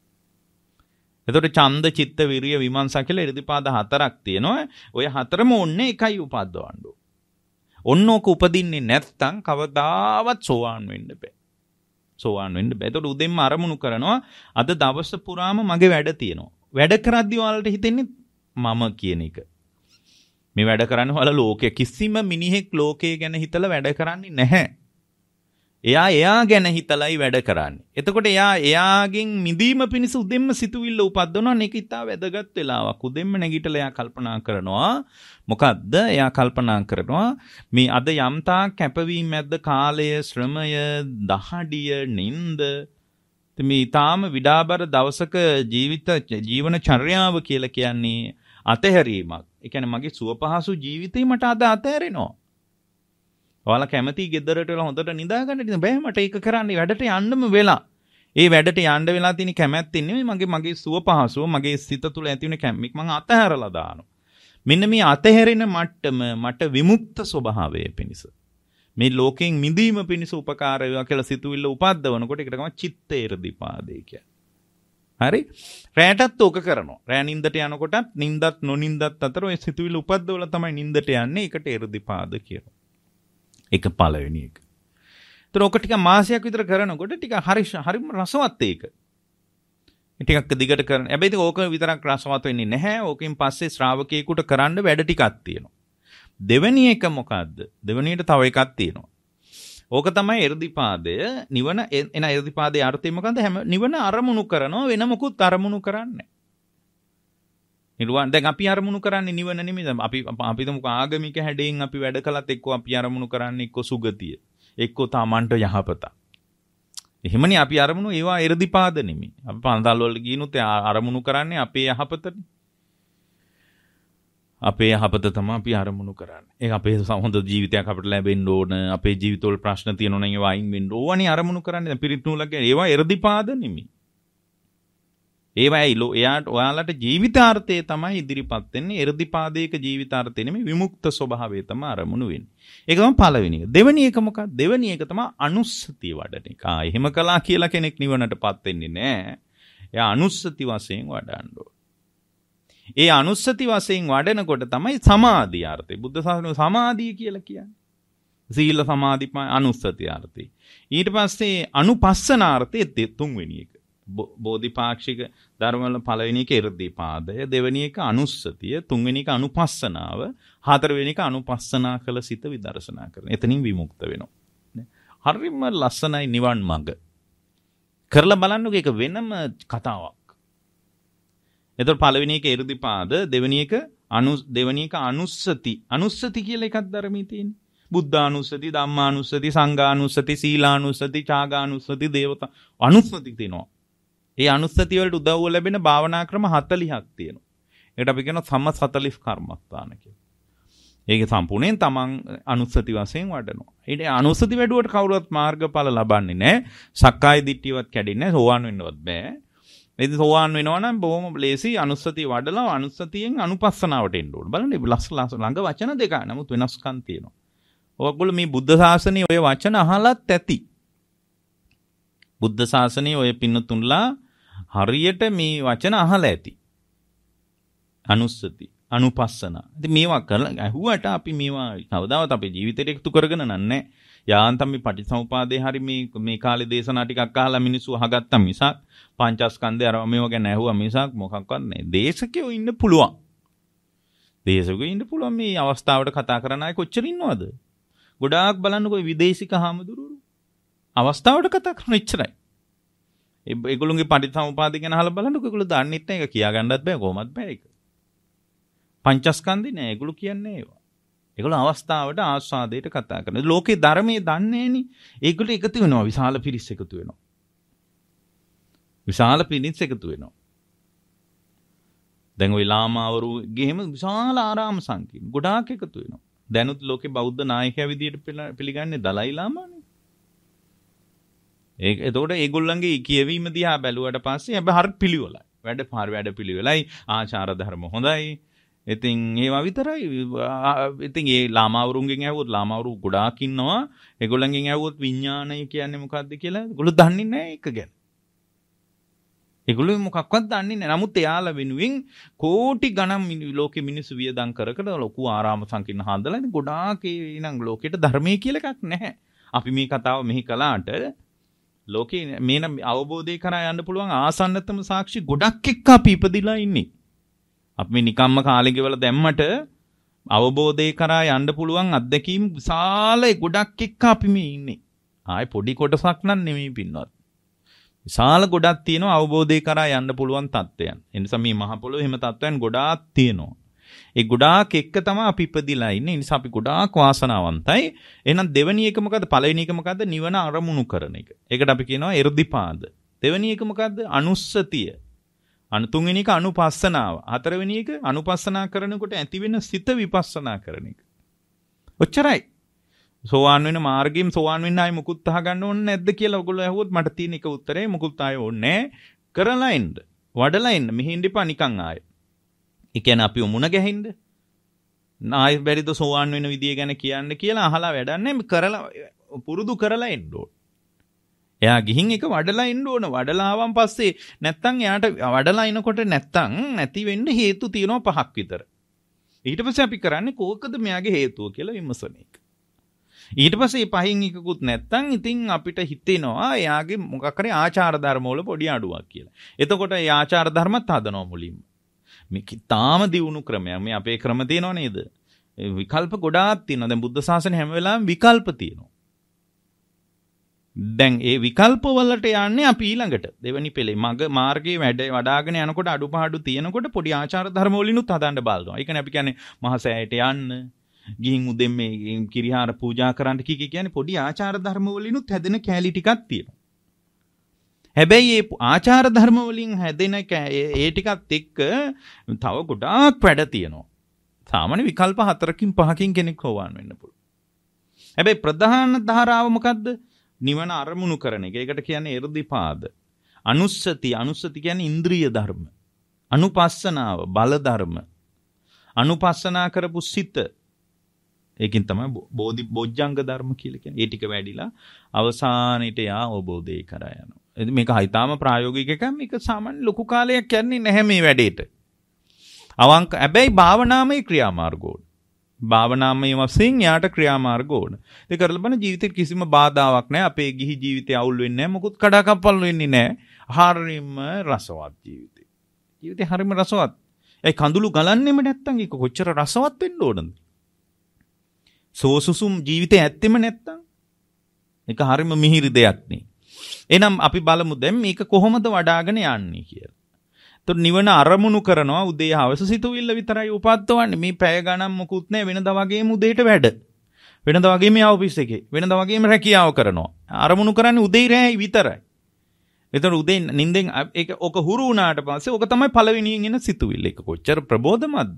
එතකොට ඡන්ද, චිත්ත, විරිය, විමර්ශන කියලා irdipaad හතරක් තියෙනවා. ඔය හතරම ඔන්නේ එකයි උපද්දවන්න ඕන. ඔන්නෝක උපදින්නේ නැත්නම් කවදාවත් සෝවාන් වෙන්න බෑ. සෝවාන් වෙන්න බෑ. එතකොට උදෙන්ම අරමුණු කරනවා අද දවස පුරාම මගේ වැඩ තියෙනවා. වැඩ කරද්දී ඔයාලට හිතෙන්නේ මම කියන එක. මේ වැඩ කරන්නේ ඔයාලා ලෝකයේ කිසිම මිනිහෙක් ලෝකයේ ගැන හිතලා වැඩ කරන්නේ නැහැ. එයා එයා ගැන හිතලයි වැඩ කරන්නේ. එතකොට එයා එයාගෙන් මිදීම පිණිස උදෙන්ම සිතුවිල්ල උපද්දවනවා. මේක ඉතා වැදගත් වෙලාවක්. උදෙන්ම නැගිටලා එයා කල්පනා කරනවා මොකද්ද? එයා කල්පනා කරනවා මේ අද යම්තා කැපවීම ඇද්ද කාලය, ශ්‍රමය, දහඩිය, නිନ୍ଦ මේ තාම විඩාබර දවසක ජීවිත ජීවන චර්යාව කියලා කියන්නේ අතහැරීමක්. ඒ කියන්නේ මගේ සුවපහසු ජීවිතේ මට අද අතහැරෙනවා. ඔයාලා කැමති ගෙදරට වෙලා හොඳට නිදා ගන්න ඉතින් බෑ මට ඒක කරන්න වැඩට යන්නම වෙලා. ඒ වැඩට යන්න වෙලා තියෙන කැමැත්තෙන් නෙමෙයි මගේ මගේ සුවපහසුව මගේ සිත තුළ ඇති වෙන කැමැක් මම අතහැරලා දානවා. මෙන්න මේ අතහැරෙන මට්ටම මට විමුක්ත ස්වභාවය පිණිස මේ ලෝකයෙන් මිදීම පිණිස උපකාර වේවා කියලා සිතුවිල්ල උපද්දවනකොට ඒකට තමයි චිත්ත irdipaade කියන්නේ. හරි? රැටත් ඕක කරනවා. රෑ නින්දට යනකොටත් නින්දත් නොනින්දත් අතර ඔය සිතුවිල්ල උපද්දවලා තමයි නින්දට යන්නේ. ඒකට irdipaade කියනවා. ඒක පළවෙනි එක. ඒතර ඔක ටික මාසයක් විතර කරනකොට ටික හරි හරිම රසවත් ඒක. ටිකක් දිගට කරන. හැබැයි ඒක ඕක විතරක් රසවත් වෙන්නේ නැහැ. ඕකෙන් පස්සේ ශ්‍රාවකයෙකුට කරන්න වැඩ ටිකක් තියෙනවා. දෙවෙනි එක මොකද්ද? දෙවෙනියට තව එකක් තියෙනවා. ඕක තමයි එර්ධිපාදය. නිවන එන එර්ධිපාදයේ අර්ථය මොකද්ද? හැම නිවන අරමුණු කරනවා වෙන මොකුත් අරමුණු කරන්නේ. නිර්වාණ දැන් අපි අරමුණු කරන්නේ නිවන නෙමෙයි. අපි අපි තුමු ආගමික හැඩයෙන් අපි වැඩ කළත් එක්ක අපි අරමුණු කරන්නේ එක්ක සුගතිය. එක්ක තමන්ට යහපත. එහෙමනේ අපි අරමුණු ඒවා එර්ධිපාද නෙමෙයි. අපි පන්සල් වල ගිනුත් අරමුණු කරන්නේ අපේ යහපතනේ. අපේ යහපත තමයි අපි අරමුණු කරන්නේ. ඒක අපේ හොඳ ජීවිතයක් අපිට ලැබෙන්න ඕන. අපේ ජීවිතවල ප්‍රශ්න තියෙනවා නම් ඒවා අයින් වෙන්න ඕවනේ අරමුණු කරන්නේ. දැන් පිරිත් නූලක් ඒවා එර්ධිපාද නෙමෙයි. ඒවයි ලෝ එයාට ඔයාලට ජීවිතාර්ථය තමයි ඉදිරිපත් වෙන්නේ. එර්ධිපාදයක ජීවිතාර්ථය නෙමෙයි විමුක්ත ස්වභාවය තමයි අරමුණු වෙන්නේ. ඒක තමයි පළවෙනි එක. දෙවෙනි එක මොකක්ද? දෙවෙනි එක තමයි අනුස්සතිය වඩන එක. ආ එහෙම කළා කියලා කෙනෙක් නිවනටපත් වෙන්නේ නැහැ. එයා අනුස්සති වශයෙන් වඩන්න ඕන. ඒ අනුස්සති වශයෙන් වඩනකොට තමයි සමාධිය අර්ථය. බුද්ධ ශාසනයේ සමාධිය කියලා කියන්නේ. සීල සමාධි අනුස්සති අර්ථය. ඊට පස්සේ අනුපස්සනාර්ථය තුන්වෙනි එක. බෝධිපාක්ෂික ධර්මවල පළවෙනි එක එර්ධිපාදය, දෙවෙනි එක අනුස්සතිය, තුන්වෙනි එක අනුපස්සනාව, හතරවෙනි එක අනුපස්සනා කළ සිත විදර්ශනා කරන. එතනින් විමුක්ත වෙනවා. හරිම ලස්සනයි නිවන් මඟ. කරලා බලන්නකෝ ඒක වෙනම කතාවක්. එතකොට පළවෙනි එක එර්ධිපාද, දෙවෙනි එක අනු දෙවෙනි එක අනුස්සති. අනුස්සති කියලා එකක් ධර්මයේ තියෙන්නේ. බුද්ධානුස්සති, ධම්මානුස්සති, සංඝානුස්සති, සීලානුස්සති, ඡාගානුස්සති, දේවතා අනුස්සති තියෙනවා. ඒ අනුස්සති වලට උදව්ව ලැබෙන භාවනා ක්‍රම හතළිහක් තියෙනවා. ඒකට අපි කියනවා සම හතළිස් කර්මස්ථාන කියලා. ඒක සම්පූර්ණයෙන් තමන් අනුස්සති වශයෙන් වඩනවා. ඊට අනුස්සති වැඩුවට කවුරුවත් මාර්ගඵල ලබන්නේ නැහැ. සක්කාය දිට්ඨියවත් කැඩෙන්නේ නැහැ. සෝවාන් වෙන්නවත් බෑ. ඉතින් සෝවාන් වෙනවා නම් බොහොම ලේසි අනුස්සතිය වඩලා අනුස්සතියෙන් අනුපස්සනාවට එන්න ඕන. බලන්න ලස් ළඟ වචන දෙක. නමුත් වෙනස්කම් තියෙනවා. ඔයගොල්ලෝ මේ බුද්ධ ශාසනයේ ඔය වචන අහලත් ඇති. බුද්ධ ශාසනයේ ඔය පින්නතුන්ලා හරියට මේ වචන අහලා ඇති. අනුස්සති, අනුපස්සන. ඉතින් මේවා කරලා ඇහුවට අපි මේවා කවදාවත් අපේ ජීවිතේට එකතු කරගෙන නැහැ. යාන්තම් මේ පටිසමුපාදේ හරි මේ මේ කාලේ දේශනා ටිකක් අහලා මිනිස්සු අහගත්තා මිසක් පංචස්කන්ධය අර මේවා ගැන ඇහුවා මිසක් මොකක්වත් නැහැ. දේශකයෝ ඉන්න පුළුවන්. දේශකයෝ ඉන්න පුළුවන් මේ අවස්ථාවට කතා කරන අය කොච්චර ඉන්නවද? ගොඩාක් බලන්නකෝ විදේශික හාමුදුරුවෝ අවස්ථාවට කතා කරන ඉච්චරයි. ඒගොල්ලෝගේ පටිච්චසමුපාද ගැන අහලා බලන්නකෝ ඒගොල්ලෝ දන්නෙත් නැහැ. ඒක කියා ගන්නත් බෑ කොහොමත් බෑ ඒක. පංචස්කන්ධේ නෑ ඒගොල්ලෝ කියන්නේ ඒවා. ඒගොල්ලෝ අවස්ථාවට ආස්වාදයට කතා කරනවා. ලෝකේ ධර්මයේ දන්නේ නෑනේ. ඒගොල්ලෝ එකතු වෙනවා විශාල පිරිස් එකතු වෙනවා. විශාල පිරිස් එකතු වෙනවා. දැන් ওই ලාමාවරු ගෙහෙම විශාල ආරාම සංකීර්ණ ගොඩාක් එකතු වෙනවා. දැනුත් ලෝකේ බෞද්ධ නායකයා විදියට පිළිගන්නේ දලයි ලාමානේ. ඒක එතකොට ඒගොල්ලන්ගේ කියවීම දිහා බැලුවට පස්සේ හැබැයි හරිය පිළිවෙලයි. වැඩ පාර වැඩ පිළිවෙලයි ආචාර ධර්ම හොඳයි. ඉතින් ඒවා විතරයි. ඉතින් ඒ ලාමාවරුන්ගෙන් ඇහුවොත් ලාමාවරු ගොඩාක් ඉන්නවා. ඒගොල්ලන්ගෙන් ඇහුවොත් විඥානය කියන්නේ මොකක්ද කියලා ඒගොල්ලෝ දන්නේ නැහැ ඒක ගැන. ඒගොල්ලෝ මොකක්වත් දන්නේ නැහැ. නමුත් එයාලා වෙනුවෙන් කෝටි ගණන් ලෝකෙ මිනිස්සු වියදම් කර කර ලොකු ආරාම සංකීර්ණ හදලා ඉතින් ගොඩාක් ඊනම් ලෝකෙට ධර්මයේ කියලා එකක් නැහැ. අපි මේ කතාව මෙහි කළාට ලෝකේ මේන අවබෝධය කරා යන්න පුළුවන් ආසන්නතම සාක්ෂි ගොඩක් එක්ක අපි ඉපදිලා ඉන්නේ. අපි මේ නිකම්ම කාලේ ගෙවලා දැම්මට අවබෝධය කරා යන්න පුළුවන් අත්දැකීම් විශාල ගොඩක් එක්ක අපි මේ ඉන්නේ. ආයේ පොඩි කොටසක් නන් නෙමෙයි පින්වත්. විශාල ගොඩක් තියෙනවා අවබෝධය කරා යන්න පුළුවන් තත්ත්වයන්. ඒ නිසා මේ මහ පොළොවේ එහෙම තත්ත්වයන් ගොඩාක් තියෙනවා. ඒ ගොඩාක් එක්ක තමයි අපි ඉපදිලා ඉන්නේ. ඒ නිසා අපි ගොඩාක් වාසනාවන්තයි. එහෙනම් දෙවෙනි එක මොකද්ද? පළවෙනි එක මොකද්ද? නිවන අරමුණු කරන එක. ඒකට අපි කියනවා එර්ධිපාද. දෙවෙනි එක මොකද්ද? අනුස්සතිය. අනු තුන්වෙනි එක අනුපස්සනාව. හතරවෙනි එක අනුපස්සනා කරනකොට ඇති වෙන සිත විපස්සනා කරන එක. ඔච්චරයි. සෝවාන් වෙන මාර්ගයෙන් සෝවාන් වෙන්න ආයි මුකුත් අහගන්න ඕනේ නැද්ද කියලා ඔයගොල්ලෝ අහුවොත් මට තියෙන එක උත්තරේ මුකුත් ආයෙ ඕනේ නැහැ. කරලා එන්න. වඩලා එන්න. මෙහෙන් ඉඳපා නිකන් ආයෙ. ඒ කියන්නේ අපි මුණ ගැහින්ද? නායි බැරිද සෝවාන් වෙන විදිය ගැන කියන්න කියලා අහලා වැඩක් නැහැ. කරලා පුරුදු කරලා එන්න ඕන. එයා ගිහින් එක වඩලා එන්න ඕන. වඩලා ආවන් පස්සේ නැත්තම් එයාට වඩලා එනකොට නැත්තම් නැති වෙන්න හේතු තියෙනවා පහක් විතර. ඊට පස්සේ අපි කරන්නේ කොහොකද මෙයාගේ හේතුව කියලා විමසන එක. ඊට පස්සේ පහින් එකකුත් නැත්තම් ඉතින් අපිට හිතෙනවා එයාගේ මොකක් හරි ආචාර ධර්ම වල පොඩි අඩුවක් කියලා. එතකොට ඒ ආචාර ධර්මත් හදනවා මුලින්ම. මේක තාම දියුණු ක්‍රමයක්. මේ අපේ ක්‍රම තියෙනව නේද? විකල්ප ගොඩාක් තියෙනවා. දැන් බුද්ධ ශාසනය හැම වෙලාවෙම විකල්ප තියෙනවා. දැන් ඒ විකල්ප වලට යන්නේ අපි ඊළඟට දෙවෙනි පෙළේ මග මාර්ගයේ වැඩ වඩාගෙන යනකොට අඩුපාඩු තියෙනකොට පොඩි ආචාර ධර්ම වලිනුත් හදන්න බලනවා. ඒ කියන්නේ අපි කියන්නේ මහසෑයට යන්න ගිහින් උදෙන් මේ කිරිහාර පූජා කරන්න කී කී කියන්නේ පොඩි ආචාර ධර්ම වලිනුත් හැදෙන කැලි ටිකක් තියෙනවා. හැබැයි මේ ආචාර ධර්ම වලින් හැදෙන ඒ ටිකත් එක්ක තව ගොඩාක් වැඩ තියෙනවා. සාමාන්‍ය විකල්ප හතරකින් පහකින් කෙනෙක් හොවන්න වෙන්න පුළුවන්. හැබැයි ප්‍රධාන ධාරාව මොකද්ද? නිවන අරමුණු කරන එක. ඒකට කියන්නේ එර්ධිපාද. අනුස්සති. අනුස්සති කියන්නේ ඉන්ද්‍රිය ධර්ම. අනුපස්සනාව බල ධර්ම. අනුපස්සනා කරපු සිත. ඒකින් තමයි බෝධි බොජ්ජංග ධර්ම කියලා කියන්නේ. ඒ ටික වැඩිලා අවසානෙට යා අවබෝධය කරා යනවා. මේක හිතාම ප්‍රායෝගික එකක්. මේක සාමාන්‍ය ලොකු කාලයක් යන්නේ නැහැ මේ වැඩේට. අවංක හැබැයි භාවනාමය ක්‍රියාමාර්ගෝ. භාවනාමය වශයෙන් යාට ක්‍රියාමාර්ග ඕන. ඒක කරලා බලන ජීවිතේ කිසිම බාධාවක් නැහැ. අපේ ගිහි ජීවිතය අවුල් වෙන්නේ නැහැ. මොකුත් කඩාකප්පල් වෙන්නේ නැහැ. හරිම රසවත් ජීවිතේ. ජීවිතේ හරිම රසවත්. ඒ කඳුළු ගලන්නෙම නැත්තම් ඒක කොච්චර රසවත් වෙන්න ඕනද? සෝසුසුම් ජීවිතේ ඇත්තෙම නැත්තම් ඒක හරිම මිහිරි දෙයක් නේ. එහෙනම් අපි බලමු දැන් මේක කොහොමද වඩ아가න යන්නේ කියලා. එතකොට නිවන අරමුණු කරනවා උදේ හවස සිතුවිල්ල විතරයි උපද්දවන්නේ. මේ පැය ගණන් මොකුත් නැහැ. වෙනදා වගේම උදේට වැඩ. වෙනදා වගේම ආෆිස් එකේ. වෙනදා වගේම රැකියාව කරනවා. අරමුණු කරන්නේ උදේ රැයි විතරයි. එතකොට උදේ නිින්දෙන් ඒක ඔක හුරු වුණාට පස්සේ ඔක තමයි පළවෙනියෙන් එන සිතුවිල්ල. ඒක කොච්චර ප්‍රබෝධමත්ද?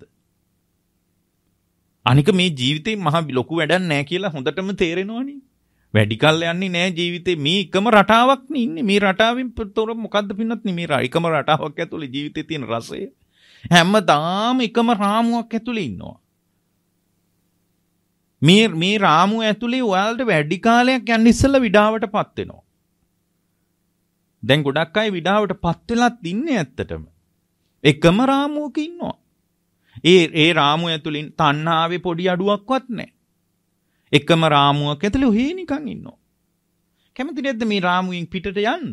අනික මේ ජීවිතේ මහ ලොකු වැඩක් නැහැ කියලා හොඳටම තේරෙනවනේ. වැඩි කල් යන්නේ නැහැ ජීවිතේ. මේ එකම රටාවක් නේ ඉන්නේ. මේ රටාවෙන් තොර මොකද්ද පින්නත් නේ මේ එකම රටාවක් ඇතුලේ ජීවිතේ තියෙන රසය. හැමදාම එකම රාමුවක් ඇතුලේ ඉන්නවා. මේ මේ රාමුව ඇතුලේ ඔයාලට වැඩි කාලයක් යන්න ඉස්සෙල්ලා විඩාවටපත් වෙනවා. දැන් ගොඩක් අය විඩාවටපත් වෙලත් ඉන්නේ ඇත්තටම. එකම රාමුවක ඉන්නවා. ඒ ඒ රාමුව ඇතුලින් තණ්හාවේ පොඩි අඩුවක්වත් නැහැ. එකම රාමුවක් ඇතුලේ ඔහේ නිකන් ඉන්නවා. කැමති නැද්ද මේ රාමුවෙන් පිටට යන්න?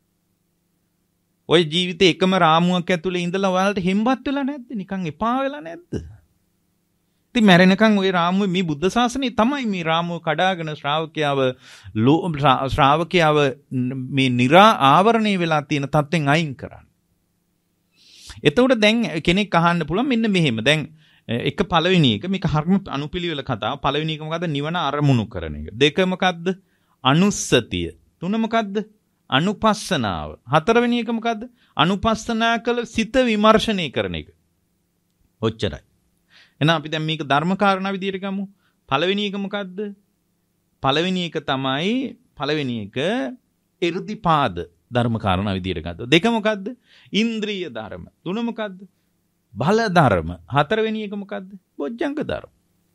ඔය ජීවිතේ එකම රාමුවක් ඇතුලේ ඉඳලා ඔයාලට හෙම්බත් වෙලා නැද්ද? නිකන් එපා වෙලා නැද්ද? ඉතින් මැරෙනකන් ওই රාමුවේ මේ බුද්ධ ශාසනය තමයි මේ රාමුව කඩාගෙන ශ්‍රාවකයාව ශ්‍රාවකයාව මේ නිරා ආවරණය වෙලා තියෙන තත්ත්වෙන් අයින් කරන්නේ. එතකොට දැන් කෙනෙක් අහන්න පුළුවන් මෙන්න මෙහෙම. දැන් එක පළවෙනි එක මේක හර්ම අනුපිළිවෙල කතාව. පළවෙනි එක මොකද්ද? නිවන අරමුණු කරන එක. දෙක මොකද්ද? අනුස්සතිය. තුන මොකද්ද? අනුපස්සනාව. හතරවෙනි එක මොකද්ද? අනුපස්සනා කළ සිත විමර්ශනය කරන එක. ඔච්චරයි. එහෙනම් අපි දැන් මේක ධර්ම කාරණා විදියට ගමු. පළවෙනි එක මොකද්ද? පළවෙනි එක තමයි පළවෙනි එක එර්ධිපාද ධර්ම කාරණා විදියට ගත්තා. දෙක මොකද්ද? ඉන්ද්‍රිය ධර්ම. තුන මොකද්ද? බල ධර්ම. හතරවෙනි එක මොකද්ද? බොජ්ජංග ධර්ම.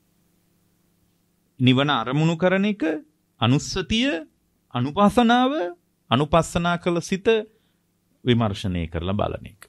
නිවන අරමුණු කරන එක, අනුස්සතිය, අනුපස්සනාව, අනුපස්සනා කළ සිත විමර්ශනය කරලා බලන එක.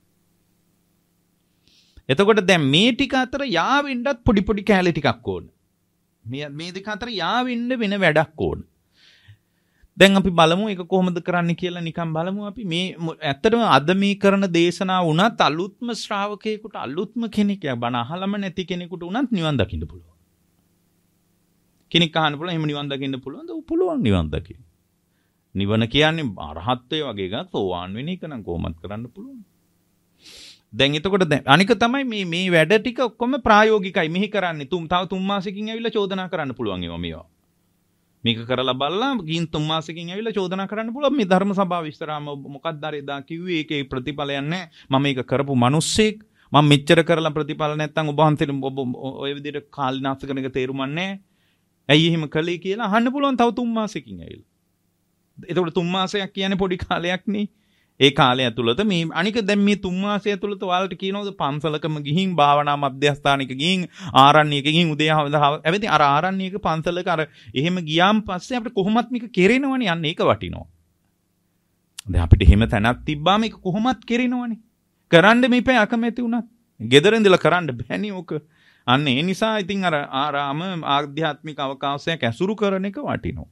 එතකොට දැන් මේ ටික අතර යාවෙන්නත් පොඩි පොඩි කැලේ ටිකක් ඕන. මේ මේ දෙක අතර යාවෙන්න වෙන වැඩක් ඕන. දැන් අපි බලමු ඒක කොහොමද කරන්න කියලා නිකන් බලමු අපි. මේ ඇත්තටම අද මේ කරන දේශනාව වුණත් අලුත්ම ශ්‍රාවකයෙකුට අලුත්ම කෙනෙක් බණ අහලම නැති කෙනෙකුට වුණත් නිවන් දකින්න පුළුවන්. කෙනෙක් අහන්න පුළුවන් එහෙම නිවන් දකින්න පුළුවන්ද? ඔව් පුළුවන් නිවන් දකින්න. නිවන කියන්නේ අරහත්ත්වය වගේ එකක්. සෝවාන් වෙන එක නම් කොහොමද කරන්න පුළුවන්. දැන් එතකොට දැන් අනික තමයි මේ මේ වැඩ ටික ඔක්කොම ප්‍රායෝගිකයි. මෙහි කරන්නේ තුන් තව තුන් මාසෙකින් ඇවිල්ලා චෝදනා කරන්න පුළුවන් ඒවා මේවා. මේක කරලා බලලා ගින් තුන් මාසෙකින් ඇවිල්ලා චෝදනා කරන්න පුළුවන් මේ ධර්ම සභාව විස්තරාම මොකක්ද අර එදා කිව්වේ ඒකේ ප්‍රතිඵලයක් නැහැ. මම මේක කරපු මිනිස්සෙක්. මම මෙච්චර කරලා ප්‍රතිඵල නැත්තම් ඔබ හන්තේ ඔය විදිහට කාලිනාස්ස කරන එක තේරුමක් නැහැ. ඇයි එහෙම කළේ කියලා අහන්න පුළුවන් තව තුන් මාසෙකින් ඇවිල්ලා. එතකොට තුන් මාසයක් කියන්නේ පොඩි කාලයක් නේ. ඒ කාලය ඇතුළත මේ අනික දැන් මේ තුන් මාසය ඇතුළත ඔයාලට කියනවද පන්සලකම ගිහින් භාවනා මධ්‍යස්ථානික ගිහින් ආරණ්‍යයක ගිහින් උදේ හැවදී අර ආරණ්‍යයක පන්සලක අර එහෙම ගියාම පස්සේ අපිට කොහොමත් මේක කෙරෙනවනේ යන්නේ ඒක වටිනවා. දැන් අපිට එහෙම තැනක් තිබ්බාම මේක කොහොමත් කෙරෙනවනේ. කරන්න මේපේ අකමැති වුණත්. ගෙදර ඉඳලා කරන්න බෑනේ ඕක. අන්න ඒ නිසා ඉතින් අර ආරාම ආධ්‍යාත්මික අවකාශයක් ඇසුරු කරන එක වටිනවා.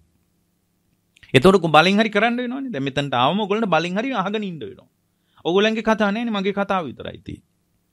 එතකොට බලෙන් හරි කරන්න වෙනවනේ. දැන් මෙතනට ආවම ඔයගොල්ලන්ට බලෙන් හරි අහගෙන ඉන්න වෙනවා. ඔයගොල්ලන්ගේ කතාව නෑනේ මගේ කතාව විතරයි තියෙන්නේ.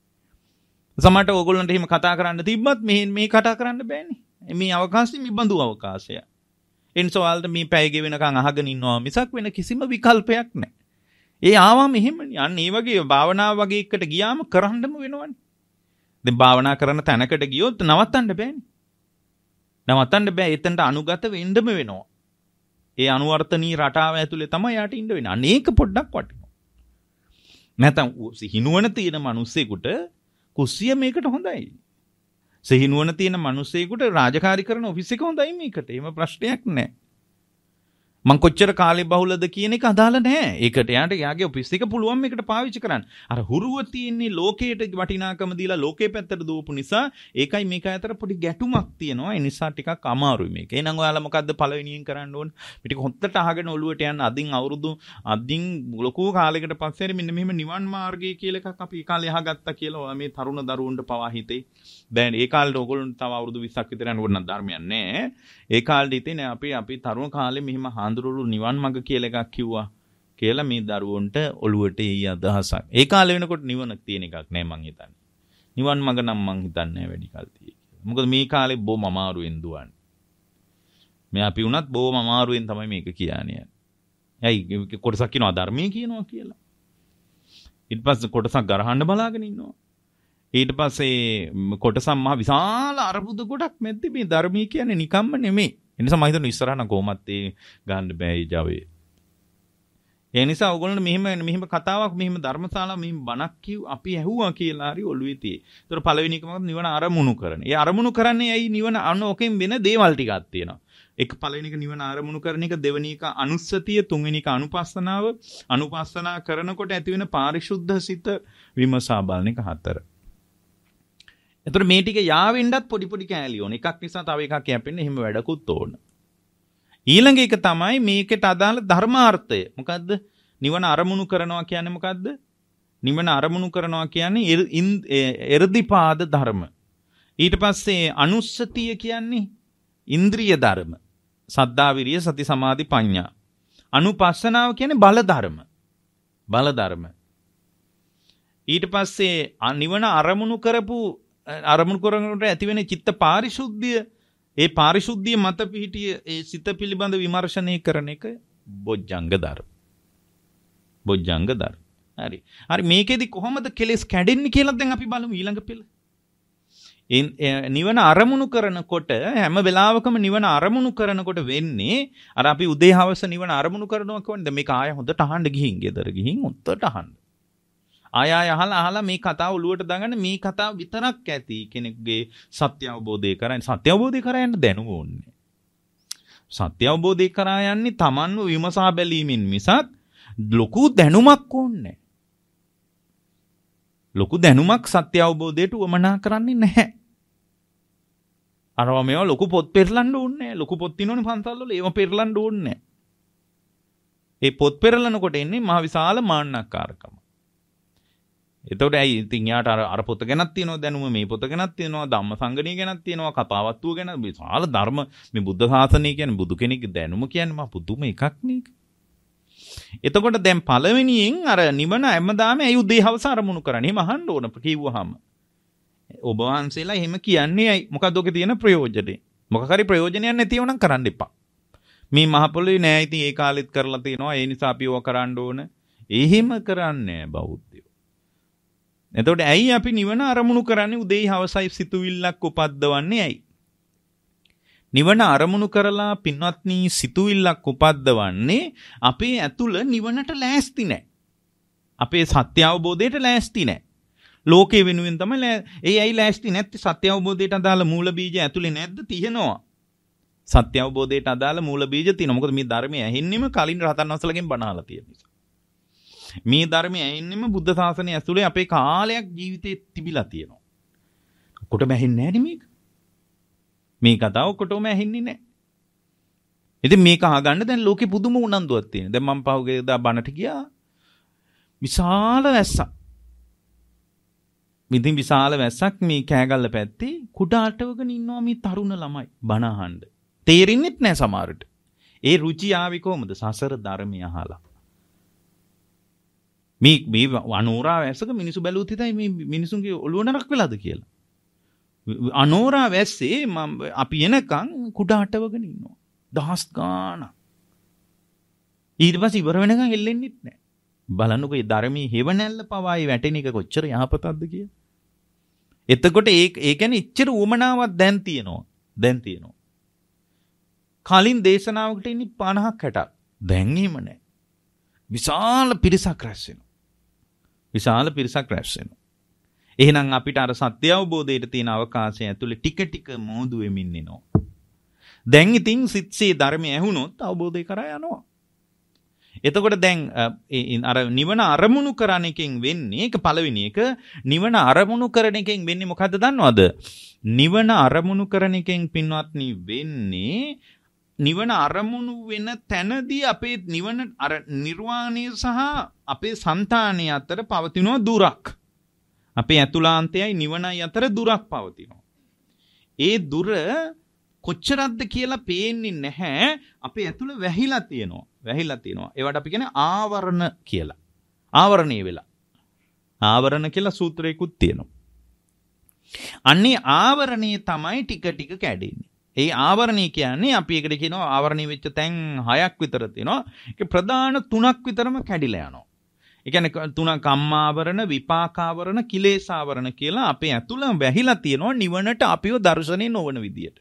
සමහරට ඔයගොල්ලන්ට එහෙම කතා කරන්න තිබ්බත් මේ මේ කතා කරන්න බෑනේ. මේ අවකාශය මේ බඳු අවකාශය. එනිසා ඔයාලට මේ පැය ගෙවෙනකන් අහගෙන ඉන්නවා මිසක් වෙන කිසිම විකල්පයක් නැහැ. ඒ ආවම එහෙමනේ. අන්න ඒ වගේ භාවනාව වගේ එකට ගියාම කරන්නම වෙනවනේ. දැන් භාවනා කරන තැනකට ගියොත් නවත්තන්න බෑනේ. නවත්තන්න බෑ. එතනට අනුගත වෙන්නම වෙනවා. ඒ අනුවර්තනීය රටාව ඇතුලේ තමයි යාට ඉන්න වෙන්නේ. අනේක පොඩ්ඩක් වටිනවා. නැත්නම් හිනුවන තියෙන මිනිස්සෙකුට කුස්සිය මේකට හොඳයි. සිහිනුවන තියෙන මිනිස්සෙකුට රාජකාරී කරන ඔෆිස් එක හොඳයි මේකට. එහෙම ප්‍රශ්නයක් නැහැ. මං කොච්චර කාලේ බහුලද කියන එක අදාළ නැහැ. ඒකට යාට යාගේ ඔෆිස් එක පුළුවන් මේකට පාවිච්චි කරන්න. අර හුරුව තියෙන්නේ ලෝකයට වටිනාකම දීලා ලෝකේ පැත්තට දූපු නිසා ඒකයි මේක අතර පොඩි ගැටුමක් තියෙනවා. ඒ නිසා ටිකක් අමාරුයි මේක. එහෙනම් ඔයාලා මොකද්ද පළවෙනියෙන් කරන්න ඕන? මේ ටික හොත්තට අහගෙන ඔළුවට යන්න අදින් අවුරුදු අදින් ලොකු කාලයකට පස්සේ මෙන්න මෙහෙම නිවන් මාර්ගය කියලා එකක් අපි කාලේ අහගත්තා කියලා ඔයා මේ තරුණ දරුවන්ට පවා හිතේ. දැන් ඒ කාලේ ඔයගොල්ලෝ තව අවුරුදු විස්සක් විතර යනකොට නම් ධර්මයක් නැහැ. ඒ කාලේ ඉතින් අපි අපි තරුණ කාලේ මෙහිම හාඳුරුළු නිවන් මඟ කියලා එකක් කිව්වා කියලා මේ දරුවන්ට ඔළුවට එයි අදහසක්. ඒ කාලේ වෙනකොට නිවන තියෙන එකක් නෑ මං හිතන්නේ. නිවන් මඟ නම් මං හිතන්නේ වැඩි කල් තියෙයි කියලා. මොකද මේ කාලේ බොම අමාරුවෙන් දුවන්නේ. මේ අපි උනත් බොම අමාරුවෙන් තමයි මේක කියන්නේ. ඇයි කොටසක් කියනවා ධර්මයේ කියනවා කියලා. ඊට පස්සේ කොටසක් ගරහන්න බලාගෙන ඉන්නවා. ඊට පස්සේ කොටසක් මහ විශාල අරුබුද ගොඩක් මැද්දේ මේ ධර්මයේ කියන්නේ නිකම්ම නෙමෙයි. ඒ නිසා මම හිතනවා ඉස්සරහ නම් කොහොමත් ඒ ගන්න බෑ ඒ ජවයේ. ඒ නිසා ඔයගොල්ලෝ මෙහිම මෙහිම කතාවක් මෙහිම ධර්මශාලා මෙහිම බණක් කිව් අපි ඇහුවා කියලා හරි ඔළුවේ තියෙයි. ඒතර පළවෙනි එක මොකද නිවන අරමුණු කරන. ඒ අරමුණු කරන්නේ ඇයි නිවන අන්න ඔකෙන් වෙන දේවල් ටිකක් තියෙනවා. එක පළවෙනි එක නිවන අරමුණු කරන එක, දෙවෙනි එක අනුස්සතිය, තුන්වෙනි එක අනුපස්සනාව. අනුපස්සනා කරනකොට ඇති වෙන පාරිශුද්ධ සිත විමසා බලන එක හතර. එතකොට මේ ටික යාවෙන්නත් පොඩි පොඩි කෑලි ඕන. එකක් නිසා තව එකක් යැපෙන්න එහෙම වැඩකුත් ඕන. ඊළඟ එක තමයි මේකට අදාළ ධර්මාර්ථය. මොකද්ද? නිවන අරමුණු කරනවා කියන්නේ මොකද්ද? නිවන අරමුණු කරනවා කියන්නේ එර්ධිපාද ධර්ම. ඊට පස්සේ අනුස්සතිය කියන්නේ ඉන්ද්‍රිය ධර්ම. සද්ධා විරිය සති සමාධි ප්‍රඥා. අනුපස්සනාව කියන්නේ බල ධර්ම. බල ධර්ම. ඊට පස්සේ නිවන අරමුණු කරපු අරමුණු කරනකොට ඇතිවෙන චිත්ත පාරිශුද්ධිය, ඒ පාරිශුද්ධිය මත පිහිටිය ඒ සිත පිළිබඳ විමර්ශනය කරන එක බොජ්ජංග ධර්ම. බොජ්ජංග ධර්ම. හරි. හරි මේකෙදි කොහොමද කෙලෙස් කැඩෙන්නේ කියලා දැන් අපි බලමු ඊළඟ පෙළ. නිවන අරමුණු කරනකොට හැම වෙලාවකම නිවන අරමුණු කරනකොට වෙන්නේ අර අපි උදේ හවස නිවන අරමුණු කරනවා කියන්නේ මේක ආය හොඳට අහන්න ගිහින් ගෙදර ගිහින් හොඳට අහන්න. ආය ආය අහලා අහලා මේ කතාව ඔලුවට දාගන්න මේ කතාව විතරක් ඇති කෙනෙකුගේ සත්‍ය අවබෝධය කරන්නේ. සත්‍ය අවබෝධය කරා යන්න දැනුම ඕනේ. සත්‍ය අවබෝධය කරා යන්නේ Tamanව විමසා බැලීමෙන් මිසක් ලොකු දැනුමක් ඕනේ. ලොකු දැනුමක් සත්‍ය අවබෝධයට උවමනා කරන්නේ නැහැ. අරවා මේවා ලොකු පොත් පෙරලන්න ඕනේ. ලොකු පොත් තියෙනවනේ පන්සල්වල ඒව පෙරලන්න ඕනේ. ඒ පොත් පෙරලනකොට එන්නේ මහ විශාල මාන්නක්කාරකම. එතකොට ඇයි ඉතින් යාට අර අර පොත ගැනත් තියෙනවා දැනුම, මේ පොත ගැනත් තියෙනවා, ධම්ම සංගණී ගැනත් තියෙනවා, කතාවත්තුව ගැන විශාල ධර්ම මේ බුද්ධ ශාසනය කියන්නේ බුදු කෙනෙක්ගේ දැනුම කියන්නේ මා පුදුම එකක් නේ. එතකොට දැන් පළවෙනියෙන් අර නිවන හැමදාම ඇයි උදේ හවස අරමුණු කරන්නේ? එහෙම අහන්න ඕන කිව්වහම. ඔබ වහන්සේලා එහෙම කියන්නේ ඇයි? මොකද්ද ඔකේ තියෙන ප්‍රයෝජනේ? මොකක් හරි ප්‍රයෝජනයක් නැතිව නම් කරන්න එපා. මේ මහ පොළොවේ නෑ ඉතින් ඒ කාලෙත් කරලා තියෙනවා. ඒ නිසා අපි ඕක කරන්න ඕන. එහෙම කරන්නේ බෞද්ධයෝ. එතකොට ඇයි අපි නිවන අරමුණු කරන්නේ උදේ හවසයි සිතුවිල්ලක් උපද්දවන්නේ ඇයි? නිවන අරමුණු කරලා පින්වත්නි සිතුවිල්ලක් උපද්දවන්නේ අපේ ඇතුළ නිවනට ලෑස්ති නැහැ. අපේ සත්‍ය අවබෝධයට ලෑස්ති නැහැ. ලෝකේ වෙනුවෙන් තමයි ඒ ඇයි ලෑස්ති නැත්තේ? සත්‍ය අවබෝධයට අදාළ මූල බීජ ඇතුලේ නැද්ද? තියෙනවා. සත්‍ය අවබෝධයට අදාළ මූල බීජ තියෙනවා. මොකද මේ ධර්මය ඇහෙන්නෙම කලින් රහතන් වහන්සේලාගෙන් බණහලා තියෙන නිසා. මේ ධර්මය ඇහෙන්නෙම බුද්ධ ශාසනය ඇතුලේ අපේ කාලයක් ජීවිතේ තිබිලා තියෙනවා. කොටම ඇහෙන්නේ නැහැ මේක. මේ කතාව කොටම ඇහෙන්නේ නැහැ. ඉතින් මේක අහගන්න දැන් ලෝකෙ පුදුම උනන්දුවක් තියෙනවා. දැන් මම පහුගිය දා බණට ගියා. විශාල වැස්සක්. ඉතින් විශාල වැස්සක් මේ කෑගල්ල පැත්තේ කුඩා අටවගෙන ඉන්නවා මේ තරුණ ළමයි බණ අහන්න. තේරෙන්නෙත් නැහැ සමහරට. ඒ රුචි ආවේ කොහමද? සසර ධර්මය අහලා. මේ මේ අනෝරා වැස්සක මිනිසු බැලුවොත් හිතයි මේ මිනිසුන්ගේ ඔළුව නරක් වෙලාද කියලා. අනෝරා වැස්සේ මම අපි එනකන් කුඩා අටවගෙන ඉන්නවා. දහස් ගාණක්. ඊට පස්සේ ඉවර වෙනකන් එල්ලෙන්නෙත් නැහැ. බලන්නකෝ මේ ධර්මයේ හේවණැල්ල පවායි වැටෙන එක කොච්චර යහපතක්ද කියලා. එතකොට ඒ ඒ කියන්නේ ඉච්චර උමනාවක් දැන් තියෙනවා. දැන් තියෙනවා. කලින් දේශනාවකට ඉන්නේ පනහක් හැටක්. දැන් එහෙම නැහැ. විශාල පිරිසක් රැස් වෙනවා. විශාල පිරිසක් රැස් වෙනවා. එහෙනම් අපිට අර සත්‍ය අවබෝධයට තියෙන අවකාශය ඇතුලේ ටික ටික මෝදු වෙමින් එනවා. දැන් ඉතින් සිත්සේ ධර්මය ඇහුනොත් අවබෝධය කරා යනවා. එතකොට දැන් අර නිවන අරමුණු කරන එකෙන් වෙන්නේ ඒක පළවෙනි එක. නිවන අරමුණු කරන එකෙන් වෙන්නේ මොකද්ද දන්නවද? නිවන අරමුණු කරන එකෙන් පින්වත්නි වෙන්නේ නිවන අරමුණු වෙන තැනදී අපේ නිවන අර නිර්වාණය සහ අපේ సంతානය අතර පවතින දුරක්. අපේ ඇතුළාන්තයයි නිවනයි අතර දුරක් පවතිනවා. ඒ දුර කොච්චරක්ද කියලා පේන්නේ නැහැ. අපේ ඇතුළ වැහිලා තියෙනවා. වැහිලා තියෙනවා. ඒවට අපි කියන්නේ ආවරණ කියලා. ආවරණීය වෙලා. ආවරණ කියලා සූත්‍රයකුත් තියෙනවා. අන්නේ ආවරණේ තමයි ටික ටික කැඩෙන්නේ. ඒ ආවරණී කියන්නේ අපි එකට කියනවා ආවරණී වෙච්ච තැන් හයක් විතර තියෙනවා. ඒක ප්‍රධාන තුනක් විතරම කැඩිලා යනවා. ඒ කියන්නේ තුනක් කම්මාවරණ, විපාකාවරණ, කිලේශාවරණ කියලා අපේ ඇතුළ වැහිලා තියෙනවා නිවනට අපිව දර්ශනේ නොවන විදියට.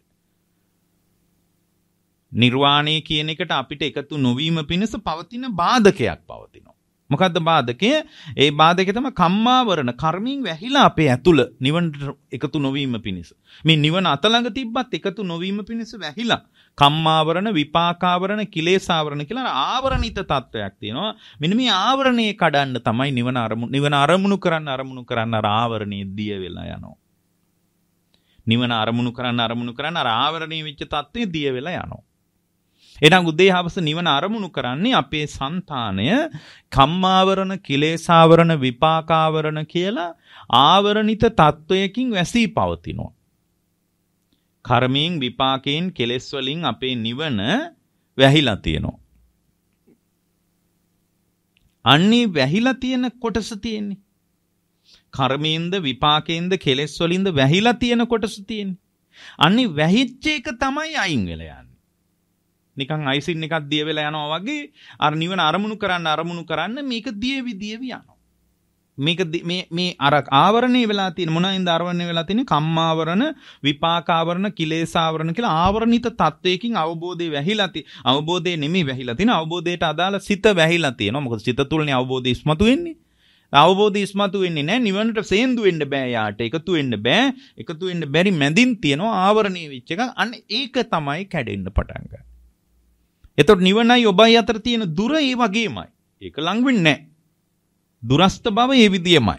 නිර්වාණය කියන එකට අපිට එකතු නොවීම පිණිස පවතින බාධකයක් පවතිනවා. මොකද්ද බාධකය? ඒ බාධකය තමයි කම්මාවරණ, කර්මයෙන් වැහිලා අපේ ඇතුළ නිවනට එකතු නොවීම පිණිස. මේ නිවන අතලඟ තිබ්බත් එකතු නොවීම පිණිස වැහිලා කම්මාවරණ, විපාකාවරණ, කිලේශාවරණ කියලා ආවරණිත තත්වයක් තියෙනවා. මෙන්න මේ ආවරණේ කඩන්න තමයි නිවන අරමුණු නිවන අරමුණු කරන්න අරමුණු කරන්න අර ආවරණේ දිය වෙලා යනවා. නිවන අරමුණු කරන්න අරමුණු කරන්න අර ආවරණේ වෙච්ච තත්ත්වය දිය වෙලා යනවා. එහෙනම් උදේ හවස නිවන අරමුණු කරන්නේ අපේ సంతානය කම්මාවරණ, කිලේශාවරණ, විපාකාවරණ කියලා ආවරණිත තත්වයකින් වැසී පවතිනවා. කර්මයෙන්, විපාකයෙන්, කෙලෙස් වලින් අපේ නිවන වැහිලා තියෙනවා. අන්නේ වැහිලා තියෙන කොටස තියෙන්නේ. කර්මයෙන්ද, විපාකයෙන්ද, කෙලෙස් වලින්ද වැහිලා තියෙන කොටස තියෙන්නේ. අන්නේ වැහිච්ච එක තමයි අයින් වෙලා යන්නේ. නිකන් අයිසින් එකක් දිය වෙලා යනවා වගේ අර නිවන අරමුණු කරන්න අරමුණු කරන්න මේක දියවි දියවි යනවා. මේක මේ මේ අර ආවරණේ වෙලා තියෙන මොනයින්ද ආවරණේ වෙලා තියෙන්නේ? කම්මාවරණ, විපාකාවරණ, කිලේශාවරණ කියලා ආවරණිත තත්වයකින් අවබෝධය වැහිලා තියෙන. අවබෝධය නෙමෙයි වැහිලා තියෙන. අවබෝධයට අදාළ සිත වැහිලා තියෙනවා. මොකද සිත තුළනේ අවබෝධය ඉස්මතු වෙන්නේ. අවබෝධය ඉස්මතු වෙන්නේ නැහැ. නිවනට සේන්දු වෙන්න බෑ යාට. එකතු වෙන්න බෑ. එකතු වෙන්න බැරි මැදින් තියෙනවා ආවරණේ වෙච්ච එක. අන්න ඒක තමයි කැඩෙන්න පටන් ගන්නේ. එතකොට නිවනයි ඔබයි අතර තියෙන දුර ඒ වගේමයි. ඒක ලඟ වෙන්නේ නැහැ. දුරස්ත බව ඒ විදියමයි.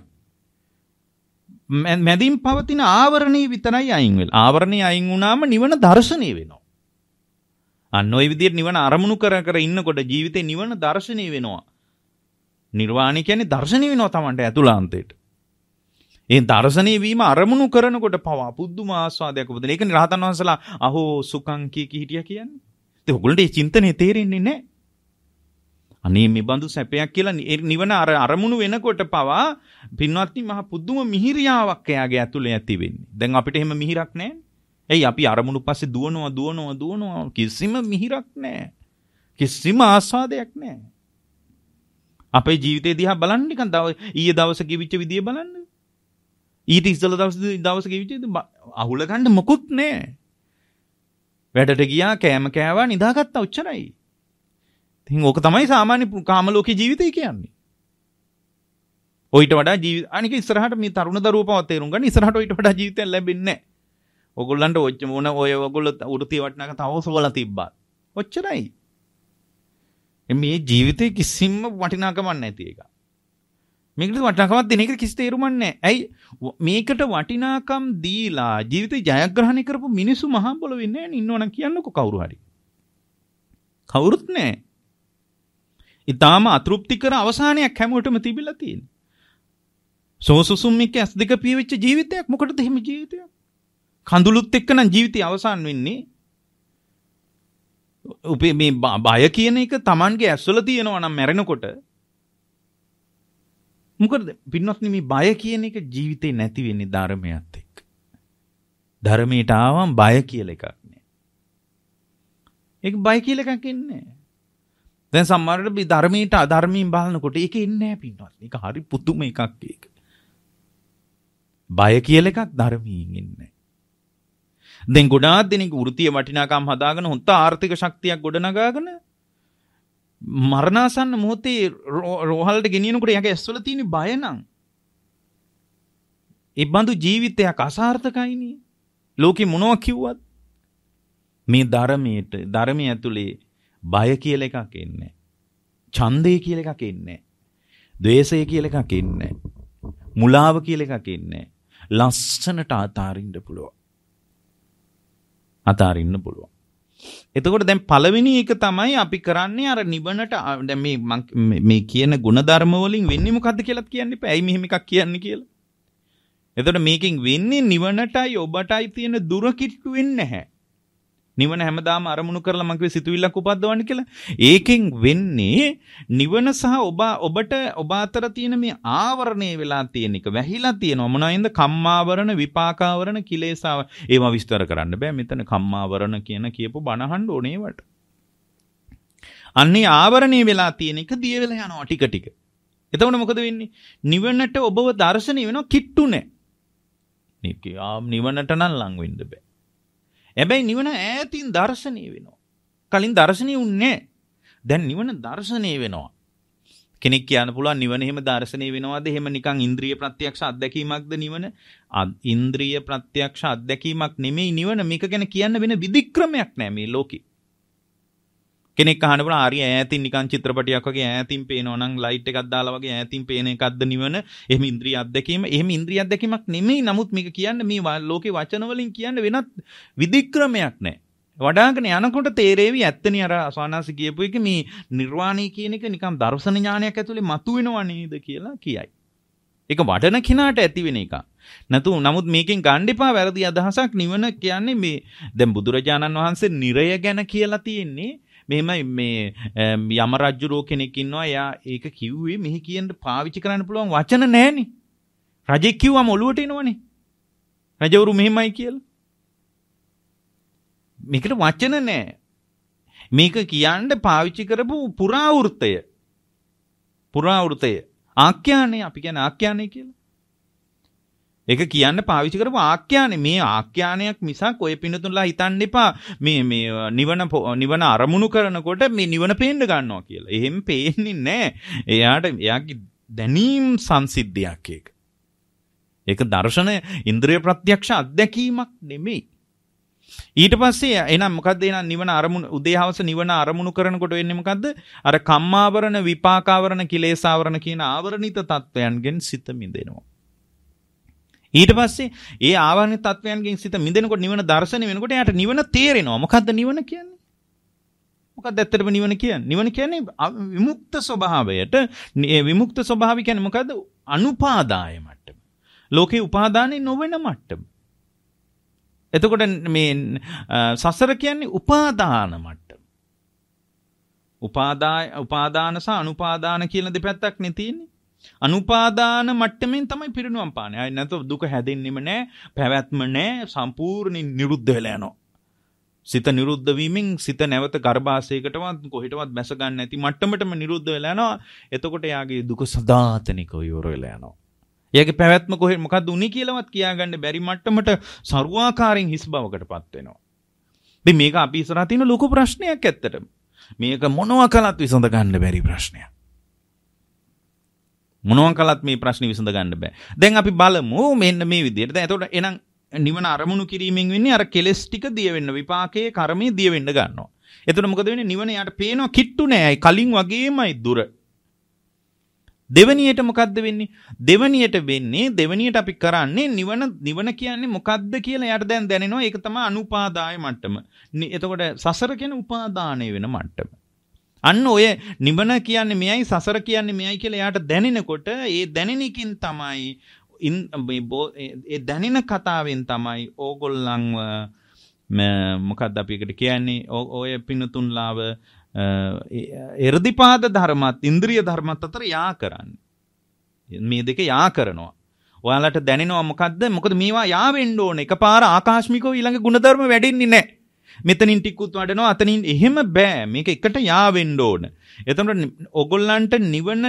මැදින් පවතින ආවරණේ විතරයි අයින් වෙලා. ආවරණේ අයින් වුණාම නිවන දර්ශනීය වෙනවා. අන්න ওই විදියට නිවන අරමුණු කර කර ඉන්නකොට ජීවිතේ නිවන දර්ශනීය වෙනවා. නිර්වාණය කියන්නේ දර්ශනීය වෙනවා Tamanට ඇතුළාන්තයට. ඒ දර්ශනීය වීම අරමුණු කරනකොට පවා පුදුම ආස්වාදයක් උපදින. ඒකනේ රහතන් වහන්සේලා අහෝ සුඛං කී කී හිටියා කියන්නේ. ඒ ඔයගොල්ලන්ට මේ චින්තනේ තේරෙන්නේ නැහැ. අනේ මේ බඳු සැපයක් කියලා නිවන අර අරමුණු වෙනකොට පවා පින්වත්නි මහ පුදුම මිහිරියාවක් එයාගේ ඇතුලේ ඇති වෙන්නේ. දැන් අපිට එහෙම මිහිරක් නැහැ. එයි අපි අරමුණු පස්සේ දුවනවා දුවනවා දුවනවා කිසිම මිහිරක් නැහැ. කිසිම ආස්වාදයක් නැහැ. අපේ ජීවිතේ දිහා බලන්න නිකන් ඊයේ දවසේ කිවිච්ච විදිය බලන්න. ඊට ඉස්සෙල්ලා දවසේ දවසේ කිවිච්ච අහුල ගන්න මොකුත් නැහැ. වැඩට ගියා කෑම කෑවා නිදාගත්තා ඔච්චරයි. ඉතින් ඕක තමයි සාමාන්‍ය කාම ලෝකේ ජීවිතය කියන්නේ. ඔයිට වඩා ජීවිත අනික ඉස්සරහට මේ තරුණ දරුවෝ පව තේරුම් ගන්න ඉස්සරහට ඔයිට වඩා ජීවිතයක් ලැබෙන්නේ නැහැ. ඕගොල්ලන්ට ඔච්ච මොන ඔය ඔයගොල්ලෝ වෘත්තිය වටනක තව සෝලා තිබ්බා. ඔච්චරයි. මේ ජීවිතේ කිසිම වටිනාකමක් නැති එක. මේකට වටිනාකමක් දෙන එක කිසි තේරුමක් නැහැ. ඇයි මේකට වටිනාකම් දීලා ජීවිතේ ජයග්‍රහණය කරපු මිනිස්සු මහා පොළොවේ ඉන්නේ නැහැ ඉන්නවනම් කියන්නකෝ කවුරු හරි. කවුරුත් නැහැ. ඊටාම අතෘප්තිකර අවසානයක් හැමෝටම තිබිලා තියෙනවා. සෝසුසුම්මික ඇස් දෙක පියවිච්ච ජීවිතයක්. මොකටද එහෙම ජීවිතයක්? කඳුළුත් එක්ක නම් ජීවිතය අවසන් වෙන්නේ. උපේ මේ බය කියන එක Tamanගේ ඇස්වල තියෙනවා නම් මැරෙනකොට මොකද පින්නොත්නි මේ බය කියන එක ජීවිතේ නැති වෙන්නේ ධර්මයත් එක්ක. ධර්මයට ආවම බය කියලා එකක් නෑ. ඒක බය කියලා එකක් ඉන්නේ නෑ. දැන් සමහරවිට මේ ධර්මයට අධර්මයෙන් බලනකොට ඒක ඉන්නේ නෑ පින්නොත්නි. ඒක හරි පුදුම එකක් ඒක. බය කියලා එකක් ධර්මයෙන් ඉන්නේ. දැන් ගොඩාක් දෙනෙක් වෘත්තීය වටිනාකම් හදාගෙන හොඳ ආර්ථික ශක්තියක් ගොඩනගාගෙන මරණාසන්න මොහොතේ රෝහලට ගෙනියනකොට යගේ ඇස්වල තියෙන බය නම් ඒ බඳු ජීවිතයක් අසාර්ථකයිනේ. ලෝකෙ මොනවා කිව්වත් මේ ධර්මයට ධර්මයේ ඇතුලේ බය කියලා එකක් එන්නේ. ඡන්දය කියලා එකක් එන්නේ. ද්වේෂය කියලා එකක් එන්නේ. මුලාව කියලා එකක් එන්නේ. ලස්සනට අතාරින්න පුළුවන්. අතාරින්න පුළුවන්. එතකොට දැන් පළවෙනි එක තමයි අපි කරන්නේ අර නිවනට දැන් මේ මේ කියන ಗುಣධර්ම වලින් වෙන්නේ මොකද්ද කියලා කියන්න එපා. ඇයි මෙහෙම එකක් කියන්නේ කියලා. එතකොට මේකෙන් වෙන්නේ නිවනටයි ඔබටයි තියෙන දුර කිට්ටු වෙන්නේ නැහැ. නිවන හැමදාම අරමුණු කරලා මං කිව්වේ සිතුවිල්ලක් උපද්දවන්න කියලා. ඒකෙන් වෙන්නේ නිවන සහ ඔබ ඔබට ඔබ අතර තියෙන මේ ආවරණය වෙලා තියෙන එක වැහිලා තියෙනවා. මොනවායින්ද? කම්මාවරණ, විපාකාවරණ, කිලේශාව. ඒවා විස්තර කරන්න බෑ. මෙතන කම්මාවරණ කියන කියපු බණ අහන්න ඕනේ වට. අන්නේ ආවරණය වෙලා තියෙන එක දිය වෙලා යනවා ටික ටික. එතකොට මොකද වෙන්නේ? නිවනට ඔබව දර්ශනය වෙනවා කිට්ටු නැහැ. නිවනට නම් ලං වෙන්න බෑ. හැබැයි නිවන ඈතින් දර්ශනීය වෙනවා. කලින් දර්ශනීය උන්නේ නැහැ. දැන් නිවන දර්ශනීය වෙනවා. කෙනෙක් කියන්න පුළුවන් නිවන එහෙම දර්ශනීය වෙනවද? එහෙම නිකන් ඉන්ද්‍රිය ප්‍රත්‍යක්ෂ අත්දැකීමක්ද නිවන? ඉන්ද්‍රිය ප්‍රත්‍යක්ෂ අත්දැකීමක් නෙමෙයි නිවන. මේක ගැන කියන්න වෙන විදික්‍රමයක් නැහැ මේ ලෝකේ. කෙනෙක් අහන්න පුළුවන් ආරිය ඈතින් නිකන් චිත්‍රපටියක් වගේ ඈතින් පේනවා නම් ලයිට් එකක් දාලා වගේ ඈතින් පේන එකක්ද නිවන? එහෙම ඉන්ද්‍රිය අත්දැකීම. එහෙම ඉන්ද්‍රිය අත්දැකීමක් නෙමෙයි. නමුත් මේක කියන්නේ මේ ලෝකේ වචන වලින් කියන්න වෙනත් විදික්‍රමයක් නැහැ. වඩාගෙන යනකොට තේරෙවි ඇත්තනේ අර අසවනාසි කියපු එක මේ නිර්වාණය කියන එක නිකන් දර්ශන ඥානයක් ඇතුලේ මතුවෙනව නේද කියලා කියයි. ඒක වඩන කෙනාට ඇති වෙන එක. නැතු නමුත් මේකෙන් ගන්න එපා වැරදි අදහසක්. නිවන කියන්නේ මේ දැන් බුදුරජාණන් වහන්සේ නිරය ගැන කියලා තියෙන්නේ මෙහෙමයි මේ යම රජුරෝ කෙනෙක් ඉන්නවා. එයා ඒක කිව්වේ මෙහි කියන්න පාවිච්චි කරන්න පුළුවන් වචන නැහැනේ. රජෙක් කිව්වම ඔළුවට එනවනේ. රජවරු මෙහෙමයි කියලා. මේකට වචන නැහැ. මේක කියන්න පාවිච්චි කරපු පුරාවෘතය. පුරාවෘතය. ආඛ්‍යානය අපි කියන්නේ ආඛ්‍යානය කියලා. ඒක කියන්න පාවිච්චි කරපු ආඛ්‍යානෙ. මේ ආඛ්‍යානයක් මිසක් ඔය පින්නතුන්ලා හිතන්න එපා මේ මේ නිවන නිවන අරමුණු කරනකොට මේ නිවන පේන්න ගන්නවා කියලා. එහෙම පේන්නේ නැහැ. එයාට එයාගේ දැනීම් සංසිද්ධියක් ඒක. ඒක දර්ශන ඉන්ද්‍රිය ප්‍රත්‍යක්ෂ අත්දැකීමක් නෙමෙයි. ඊට පස්සේ එහෙනම් මොකද්ද එහෙනම් නිවන අරමුණු උදේ හවස නිවන අරමුණු කරනකොට වෙන්නේ මොකද්ද? අර කම්මාවරණ, විපාකාවරණ, කිලේශාවරණ කියන ආවරණිත තත්වයන්ගෙන් සිත මිදෙනවා. ඊට පස්සේ ඒ ආවරණ තත්වයන්ගෙන් සිත මිදෙනකොට නිවන දර්ශනය වෙනකොට එයාට නිවන තේරෙනවා. මොකද්ද නිවන කියන්නේ? මොකක්ද ඇත්තටම නිවන කියන්නේ? නිවන කියන්නේ විමුක්ත ස්වභාවයට. විමුක්ත ස්වභාවය කියන්නේ මොකද්ද? අනුපාදාය මට්ටම. ලෝකේ උපාදානෙ නොවන මට්ටම. එතකොට මේ සසර කියන්නේ උපාදාන මට්ටම. උපාදාය උපාදාන සහ අනුපාදාන කියන දෙපැත්තක් නේ තියෙන්නේ. අනුපාදාන මට්ටමින් තමයි පිරිනුවම් පාන්නේ. අය නැත්නම් දුක හැදෙන්නෙම නැහැ, පැවැත්ම නැහැ, සම්පූර්ණයෙන් නිරුද්ධ වෙලා යනවා. සිත නිරුද්ධ වීමෙන් සිත නැවත ගර්භාෂයකටවත් කොහෙටවත් බැස ගන්න නැති මට්ටමටම නිරුද්ධ වෙලා යනවා. එතකොට යාගේ දුක සදාතනිකව ඉවර වෙලා යනවා. එයාගේ පැවැත්ම කොහෙ මොකද්ද උනේ කියලාවත් කියාගන්න බැරි මට්ටමට ਸਰවාකාරයෙන් හිස් බවකටපත් වෙනවා. ඉතින් මේක අපි ඉස්සරහ තියෙන ලොකු ප්‍රශ්නයක් ඇත්තටම. මේක මොනවා කළත් විසඳ ගන්න බැරි ප්‍රශ්නයක්. මොනවා කළත් මේ ප්‍රශ්නේ විසඳ ගන්න බෑ. දැන් අපි බලමු මෙන්න මේ විදිහට. දැන් එතකොට එනං නිවන අරමුණු කිරීමෙන් වෙන්නේ අර කෙලස් ටික දිය වෙන්න විපාකයේ කර්මයේ දිය වෙන්න ගන්නවා. එතකොට මොකද වෙන්නේ? නිවන යාට පේනවා කිට්ටු නෑ. කලින් වගේමයි දුර. දෙවණියට මොකද්ද වෙන්නේ? දෙවණියට වෙන්නේ දෙවණියට අපි කරන්නේ නිවන නිවන කියන්නේ මොකද්ද කියලා යාට දැන් දැනෙනවා. ඒක තමයි අනුපාදාය මට්ටම. එතකොට සසර කියන උපාදානය වෙන මට්ටම. අන්න ඔය නිවන කියන්නේ මෙයයි සසර කියන්නේ මෙයයි කියලා එයාට දැනෙනකොට ඒ දැනෙනකින් තමයි ඒ දැනෙන කතාවෙන් තමයි ඕගොල්ලන්ව මොකක්ද අපි එකට කියන්නේ ඔය පින්නතුන්ලාව එර්ධිපාද ධර්මත් ඉන්ද්‍රිය ධර්මත් අතර යා කරන්නේ. මේ දෙක යා කරනවා. ඔයාලට දැනෙනවා මොකද්ද? මොකද මේවා යා වෙන්න ඕනේ. එකපාර ආකාශමිකව ඊළඟ ಗುಣධර්ම වැඩෙන්නේ නැහැ. මෙතනින් ටිකුත් වඩනවා අතනින් එහෙම බෑ. මේක එකට යා වෙන්න ඕන. එතකොට ඔගොල්ලන්ට නිවන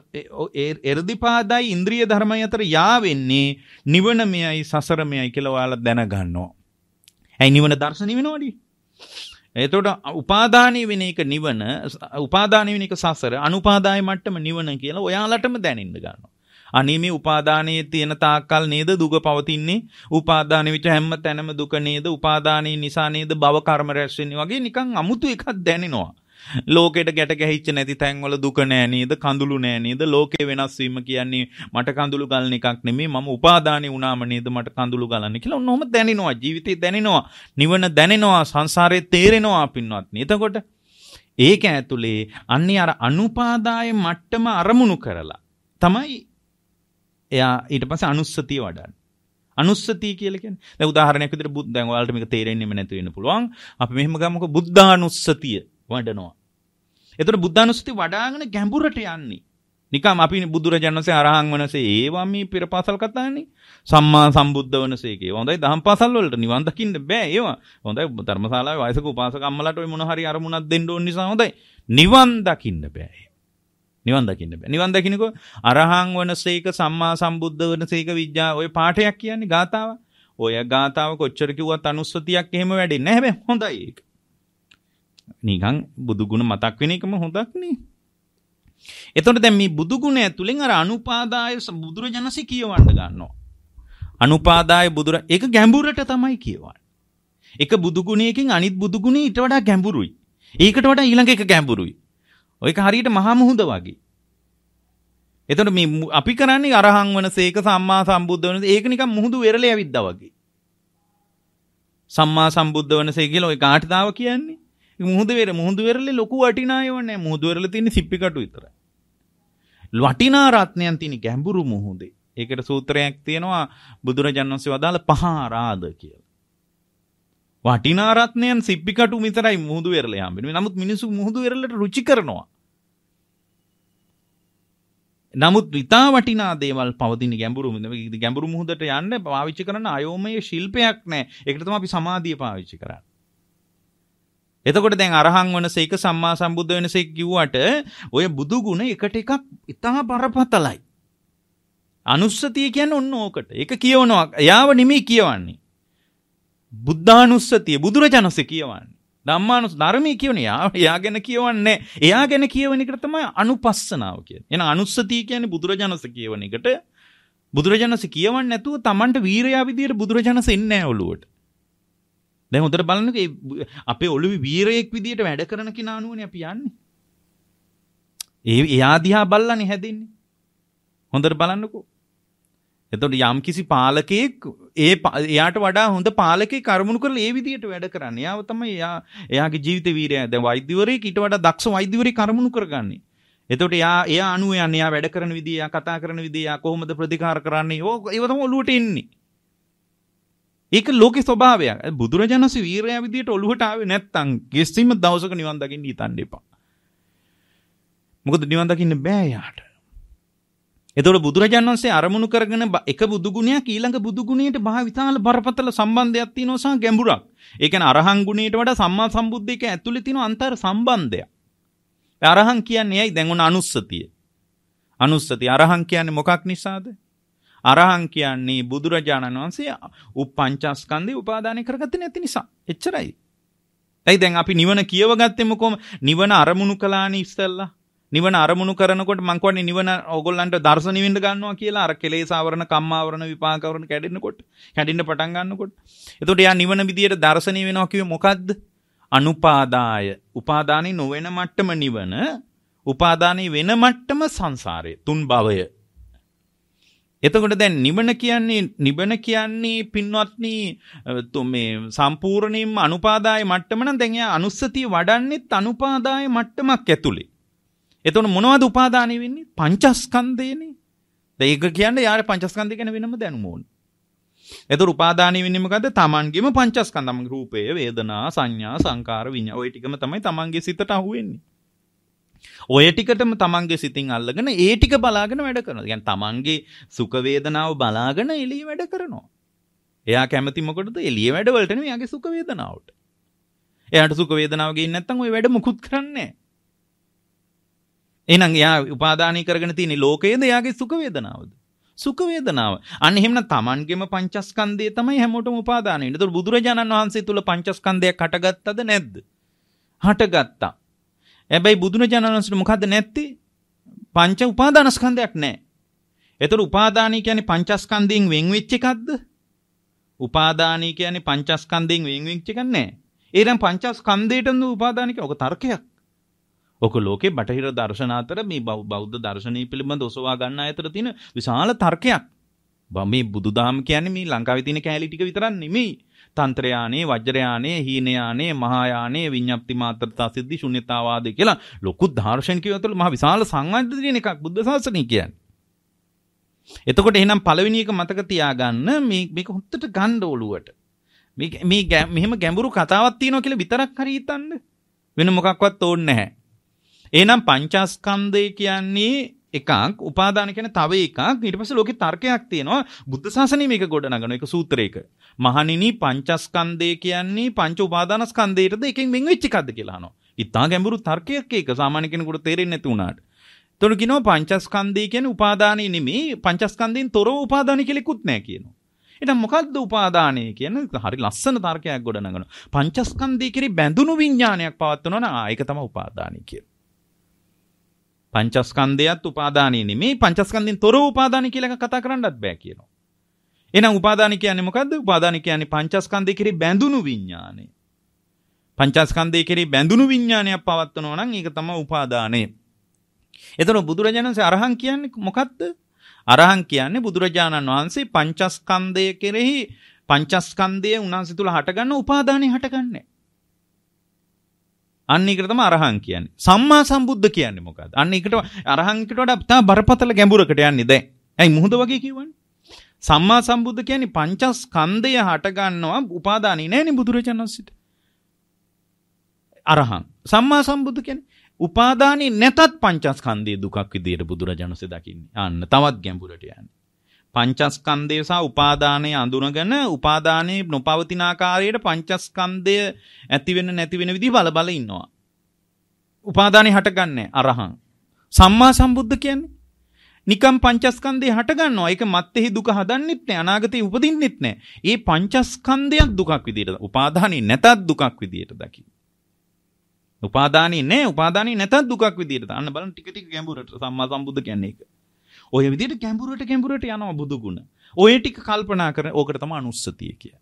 එර්ධිපාදයි ඉන්ද්‍රිය ධර්මයි අතර යා වෙන්නේ නිවන මෙයයි සසර මෙයයි කියලා ඔයාලා දැනගන්නවා. ඇයි නිවන දර්ශනය වෙනවනේ? එතකොට උපාදානීය වෙන එක නිවන, උපාදානීය වෙන එක සසර, අනුපාදාය මට්ටම නිවන කියලා ඔයාලටම දැනෙන්න ගන්නවා. අනේ මේ උපාදානයේ තියෙන තාක්කල් නේද දුක පවතින්නේ? උපාදානෙ විච හැම තැනම දුක නේද? උපාදානයේ නිසා නේද භව කර්ම රැස් වෙන්නේ වගේ නිකන් අමුතු එකක් දැනෙනවා. ලෝකෙට ගැට ගැහිච්ච නැති තැන්වල දුක නෑ නේද? කඳුළු නෑ නේද? ලෝකේ වෙනස් වීම කියන්නේ මට කඳුළු ගලන එකක් නෙමෙයි, මම උපාදානෙ වුණාම නේද මට කඳුළු ගලන්නේ කියලා ඔන්නෝම දැනෙනවා. ජීවිතේ දැනෙනවා, නිවන දැනෙනවා, සංසාරේ තේරෙනවා පින්වත්නි. එතකොට ඒක ඇතුලේ අන්නේ අර අනුපාදාය මට්ටම අරමුණු කරලා තමයි එයා ඊට පස්සේ අනුස්සතිය වඩන්නේ. අනුස්සතිය කියලා කියන්නේ දැන් උදාහරණයක් විදිහට බුද්ධ දැන් ඔයාලට මේක තේරෙන්නේම නැතු වෙන්න පුළුවන්. අපි මෙහෙම ගමුකෝ බුද්ධානුස්සතිය වඩනවා. එතකොට බුද්ධානුස්සතිය වඩාගෙන ගැඹුරට යන්නේ. නිකම් අපි බුදුරජාණන් වහන්සේ අරහන් වනසේ ඒවා මේ පෙරපාසල් කතානේ. සම්මා සම්බුද්ධ වනසේ ඒවා. හොඳයි දහම් පාසල් වලට නිවන් දකින්න බෑ ඒවා. හොඳයි ධර්මශාලාවේ වයසක උපාසක අම්මලාට ඔය මොන හරි අරමුණක් දෙන්න ඕන නිසා හොඳයි. නිවන් දකින්න බෑ. නිවන් දකින්න බෑ. නිවන් දකින්නකෝ අරහං වනසේක සම්මා සම්බුද්ධ වනසේක විද්‍යා ඔය පාඨයක් කියන්නේ ගාතාව. ඔය ගාතාව කොච්චර කිව්වත් අනුස්සතියක් එහෙම වැඩෙන්නේ නැහැ. හැබැයි හොඳයි ඒක. නිකන් බුදු ගුණ මතක් වෙන එකම හොඳක් නේ. එතකොට දැන් මේ බුදු ගුණ ඇතුලෙන් අර අනුපාදාය බුදුරජාණන්සේ කියවන්න ගන්නවා. අනුපාදාය බුදුර ඒක ගැඹුරට තමයි කියවන්නේ. එක බුදු ගුණයකින් අනිත් බුදු ගුණේ ඊට වඩා ගැඹුරුයි. ඒකට වඩා ඊළඟ එක ගැඹුරුයි. ඔයක හරියට මහා මුහුද වගේ. එතකොට මේ අපි කරන්නේ අරහං වනසේක සම්මා සම්බුද්ධ වනසේ ඒක නිකන් මුහුදු වෙරළේ ඇවිද්දා වගේ. සම්මා සම්බුද්ධ වනසේ කියලා ඔය කාටිතාව කියන්නේ. මුහුදු වෙර මුහුදු වෙරළේ ලොකු වටිනායව නැහැ. මුහුදු වෙරළේ තියෙන සිප්පි කටු විතරයි. වටිනා රත්නයන් තියෙන ගැඹුරු මුහුදේ. ඒකට සූත්‍රයක් තියෙනවා බුදුරජාණන් වහන්සේ වදාළ පහාරාද කියලා. වටිනා රත්නයන් සිප්පි කටු විතරයි මුහුදු වෙරළේ හම්බෙන්නේ. නමුත් මිනිස්සු මුහුදු වෙරළට රුචි කරනවා. නමුත් විතා වටිනා දේවල් පවතින ගැඹුරු ගැඹුරු මුහුදට යන්න පාවිච්චි කරන අයෝමය ශිල්පයක් නැහැ. ඒකට තමයි අපි සමාධිය පාවිච්චි කරන්නේ. එතකොට දැන් අරහං වනසේක සම්මා සම්බුද්ධ වෙනසේක කිව්වට ඔය බුදු ගුණ එකට එකක් ඉතා බරපතලයි. අනුස්සතිය කියන්නේ ඔන්න ඕකට. ඒක කියවනවා. යාව නෙමෙයි කියවන්නේ. බුද්ධානුස්සතිය බුදුරජාණන්සේ කියවන්නේ. ධම්මානුස් ධර්මයේ කියවන්නේ එයා ගැන කියවන්නේ. එයා ගැන කියවන එකට තමයි අනුපස්සනාව කියන්නේ. එහෙනම් අනුස්සතිය කියන්නේ බුදුරජාණන්සේ කියවන එකට බුදුරජාණන්සේ කියවන්නේ නැතුව Tamanට වීරයා විදියට බුදුරජාණන්සේ ඉන්නේ නැහැ ඔළුවට. දැන් උදේට බලන්නකෝ අපේ ඔළුවේ වීරයෙක් විදියට වැඩ කරන කෙනා නුවනේ අපි යන්නේ. ඒ එයා දිහා බල්ලානේ හැදෙන්නේ. හොඳට බලන්නකෝ. එතකොට යම් කිසි පාලකයෙක් ඒ එයාට වඩා හොඳ පාලකයෙක් කර්මණු කරලා ඒ විදියට වැඩ කරන්නේ. එයාව තමයි එයා එයාගේ ජීවිත වීරයා. දැන් වෛද්‍යවරයෙක් ඊට වඩා දක්ෂ වෛද්‍යවරයෙක් කර්මණු කරගන්නේ. එතකොට එයා එයා අනුව යන්නේ. එයා වැඩ කරන විදිය, එයා කතා කරන විදිය, එයා කොහොමද ප්‍රතිකාර කරන්නේ. ඒව තමයි ඔළුවට එන්නේ. ඒක ලෝකේ ස්වභාවයක්. බුදුරජාණන්සේ වීරයා විදියට ඔළුවට ආවේ නැත්තම් කිසිම දවසක නිවන් දකින්න හිතන්න එපා. මොකද නිවන් දකින්න බෑ යාට. එතකොට බුදුරජාණන් වහන්සේ අරමුණු කරගෙන එක බුදු ගුණයක් ඊළඟ බුදු ගුණයට මහ විශාල බරපතල සම්බන්ධයක් තියෙනවා සහ ගැඹුරක්. ඒ කියන්නේ අරහං ගුණයට වඩා සම්මා සම්බුද්ධික ඇතුලේ තියෙන අන්තර් සම්බන්ධයක්. අරහං කියන්නේ ඇයි? දැන් ඔන්න අනුස්සතිය. අනුස්සතිය අරහං කියන්නේ මොකක් නිසාද? අරහං කියන්නේ බුදුරජාණන් වහන්සේ උප්පංචස්කන්ධේ උපාදානය කරගත්තේ නැති නිසා. එච්චරයි. ඇයි දැන් අපි නිවන කියවගත්තේ මොකොම? නිවන අරමුණු කළානේ ඉස්සෙල්ලා. නිවන අරමුණු කරනකොට මං කියන්නේ නිවන ඕගොල්ලන්ට දර්ශන විඳ ගන්නවා කියලා අර කෙලෙස් ආවරණ, කම්මාවරණ, විපාකවරණ කැඩෙන්නකොට, කැඩෙන්න පටන් ගන්නකොට. එතකොට යා නිවන විදියට දර්ශනීය වෙනවා කිව්වේ මොකද්ද? අනුපාදාය. උපාදානි නොවන මට්ටම නිවන, උපාදානි වෙන මට්ටම සංසාරය, තුන් භවය. එතකොට දැන් නිවන කියන්නේ නිවන කියන්නේ පින්වත්නි මේ සම්පූර්ණයෙන්ම අනුපාදාය මට්ටම නම් දැන් එයා අනුස්සතිය වඩන්නෙත් අනුපාදාය මට්ටමක් ඇතුලේ. එතකොට මොනවද උපාදානෙ වෙන්නේ? පංචස්කන්ධයනේ. දැන් ඒක කියන්නේ යාර පංචස්කන්ධය ගැන වෙනම දැනුම ඕනේ. එතකොට උපාදානෙ වෙන්නේ මොකද්ද? තමන්ගේම පංචස්කන්ධම රූපය, වේදනා, සංඥා, සංකාර, විඤ්ඤාණ. ওই ටිකම තමයි තමන්ගේ සිතට අහුවෙන්නේ. ඔය ටිකටම තමන්ගේ සිතින් අල්ලගෙන ඒ ටික බලාගෙන වැඩ කරනවා. කියන්නේ තමන්ගේ සුඛ වේදනාව බලාගෙන එළිය වැඩ කරනවා. එයා කැමති මොකටද? එළිය වැඩ වලට නෙවෙයි එයාගේ සුඛ වේදනාවට. එයාට සුඛ වේදනාව ගේන්නේ නැත්නම් ওই වැඩ මුකුත් කරන්නේ නැහැ. එහෙනම් එයා උපාදානී කරගෙන තියෙන ලෝකයේද එයාගේ සුඛ වේදනාවද? සුඛ වේදනාව. අන්න එහෙමනම් තමන්ගේම පංචස්කන්ධය තමයි හැමෝටම උපාදානය වෙන්නේ. ඒතකොට බුදුරජාණන් වහන්සේ තුල පංචස්කන්ධයක් හටගත්තද නැද්ද? හටගත්තා. හැබැයි බුදුරජාණන් වහන්සේට මොකද්ද නැත්තේ? පංච උපාදානස්කන්ධයක් නැහැ. ඒතර උපාදානී කියන්නේ පංචස්කන්ධයෙන් වෙන් වෙච්ච එකක්ද? උපාදානී කියන්නේ පංචස්කන්ධයෙන් වෙන් වෙච්ච එකක් නැහැ. ඒ දැන් පංචස්කන්ධයටම උපාදානික ඔක තර්කයක්. ඔක ලෝකේ බටහිර දර්ශන අතර මේ බෞද්ධ දර්ශනීය පිළිබඳ ඔසවා ගන්න අතර තියෙන විශාල තර්කයක්. මේ බුදුදහම කියන්නේ මේ ලංකාවේ තියෙන කැලී ටික විතරක් නෙමෙයි. තන්ත්‍රයානේ, වජ්‍රයානේ, හීනයානේ, මහායානේ, විඤ්ඤාප්ති මාත්‍රතා සිද්ධි ශුන්‍යතාවාදී කියලා ලොකු දාර්ශනිකයෝ අතර මහ විශාල සංවාද තියෙන එකක් බුද්ධ ශාසනය කියන්නේ. එතකොට එහෙනම් පළවෙනි එක මතක තියාගන්න මේ මේක හොත්තට ගන්න ඔළුවට. මේ මේ මෙහෙම ගැඹුරු කතාවක් තියෙනවා කියලා විතරක් හරි හිතන්න. වෙන මොකක්වත් ඕනේ නැහැ. එහෙනම් පංචස්කන්ධය කියන්නේ එකක්, උපාදාන කියන්නේ තව එකක්. ඊට පස්සේ ලෝකේ තර්කයක් තියෙනවා. බුද්ධ ශාසනය මේක ගොඩනගන එක සූත්‍රයක. මහණෙනි පංචස්කන්ධය කියන්නේ පංච උපාදානස්කන්ධයටද එකෙන් වෙන් වෙච්ච එකක්ද කියලා අහනවා. ඉතා ගැඹුරු තර්කයක් ඒක. සාමාන්‍ය කෙනෙකුට තේරෙන්නේ නැති වුණාට. එතකොට කියනවා පංචස්කන්ධය කියන්නේ උපාදානෙ නෙමෙයි, පංචස්කන්ධයෙන් තොරව උපාදානෙ කියලාකුත් නැහැ කියනවා. එහෙනම් මොකද්ද උපාදානය කියන්නේ? හරි ලස්සන තර්කයක් ගොඩනගනවා. පංචස්කන්ධය කෙරේ බැඳුණු විඥානයක් පවත්වනවා නම් ආ ඒක තමයි උපාදානයි කියන්නේ. පංචස්කන්ධයත් උපාදානයි නෙමෙයි, පංචස්කන්ධයෙන් තොරව උපාදානයි කියලා එකක් කතා කරන්නත් බෑ කියනවා. එහෙනම් උපාදානයි කියන්නේ මොකද්ද? උපාදානයි කියන්නේ පංචස්කන්ධය කෙරේ බැඳුණු විඥානය. පංචස්කන්ධය කෙරේ බැඳුණු විඥානයක් පවත්වනවා නම් ඒක තමයි උපාදානය. එතන බුදුරජාණන් වහන්සේ අරහං කියන්නේ මොකද්ද? අරහං කියන්නේ බුදුරජාණන් වහන්සේ පංචස්කන්ධය කෙරෙහි පංචස්කන්ධය උන්වහන්සේ තුල හටගන්න උපාදානෙ හටගන්නේ. අන්න ඒකට තමයි අරහං කියන්නේ. සම්මා සම්බුද්ධ කියන්නේ මොකද්ද? අන්න ඒකට අරහංකට වඩා තව බරපතල ගැඹුරකට යන්නේ දැන්. ඇයි මුහුද වගේ කියවන්නේ? සම්මා සම්බුද්ධ කියන්නේ පංචස්කන්ධය හටගන්නවා උපාදානෙ නෑනේ බුදුරජාණන් වහන්සේට. අරහං. සම්මා සම්බුද්ධ කියන්නේ උපාදානෙ නැතත් පංචස්කන්ධයේ දුකක් විදියට බුදුරජාණන් වහන්සේ දකින්නේ. අන්න තවත් ගැඹුරට යන්නේ. පංචස්කන්ධය සහ උපාදානය අඳුනගෙන උපාදානයේ නොපවතින ආකාරයට පංචස්කන්ධය ඇති වෙන නැති වෙන විදිහ බල බල ඉන්නවා. උපාදානෙ හටගන්නේ අරහං. සම්මා සම්බුද්ධ කියන්නේ නිකම් පංචස්කන්ධය හටගන්නවා. ඒක මත්තේහි දුක හදන්නෙත් නැහැ. අනාගතේ උපදින්නෙත් නැහැ. ඒ පංචස්කන්ධයක් දුකක් විදියට උපාදානෙ නැතත් දුකක් විදියට දකින්න. උපාදානී නෑ උපාදානී නැතත් දුකක් විදියට. අන්න බලන්න ටික ටික ගැඹුරට සම්මා සම්බුද්ධ කියන්නේ ඒක. ඔය විදියට ගැඹුරට ගැඹුරට යනවා බුදු ගුණ. ඔය ටික කල්පනා කරන ඕකට තමයි අනුස්සතිය කියන්නේ.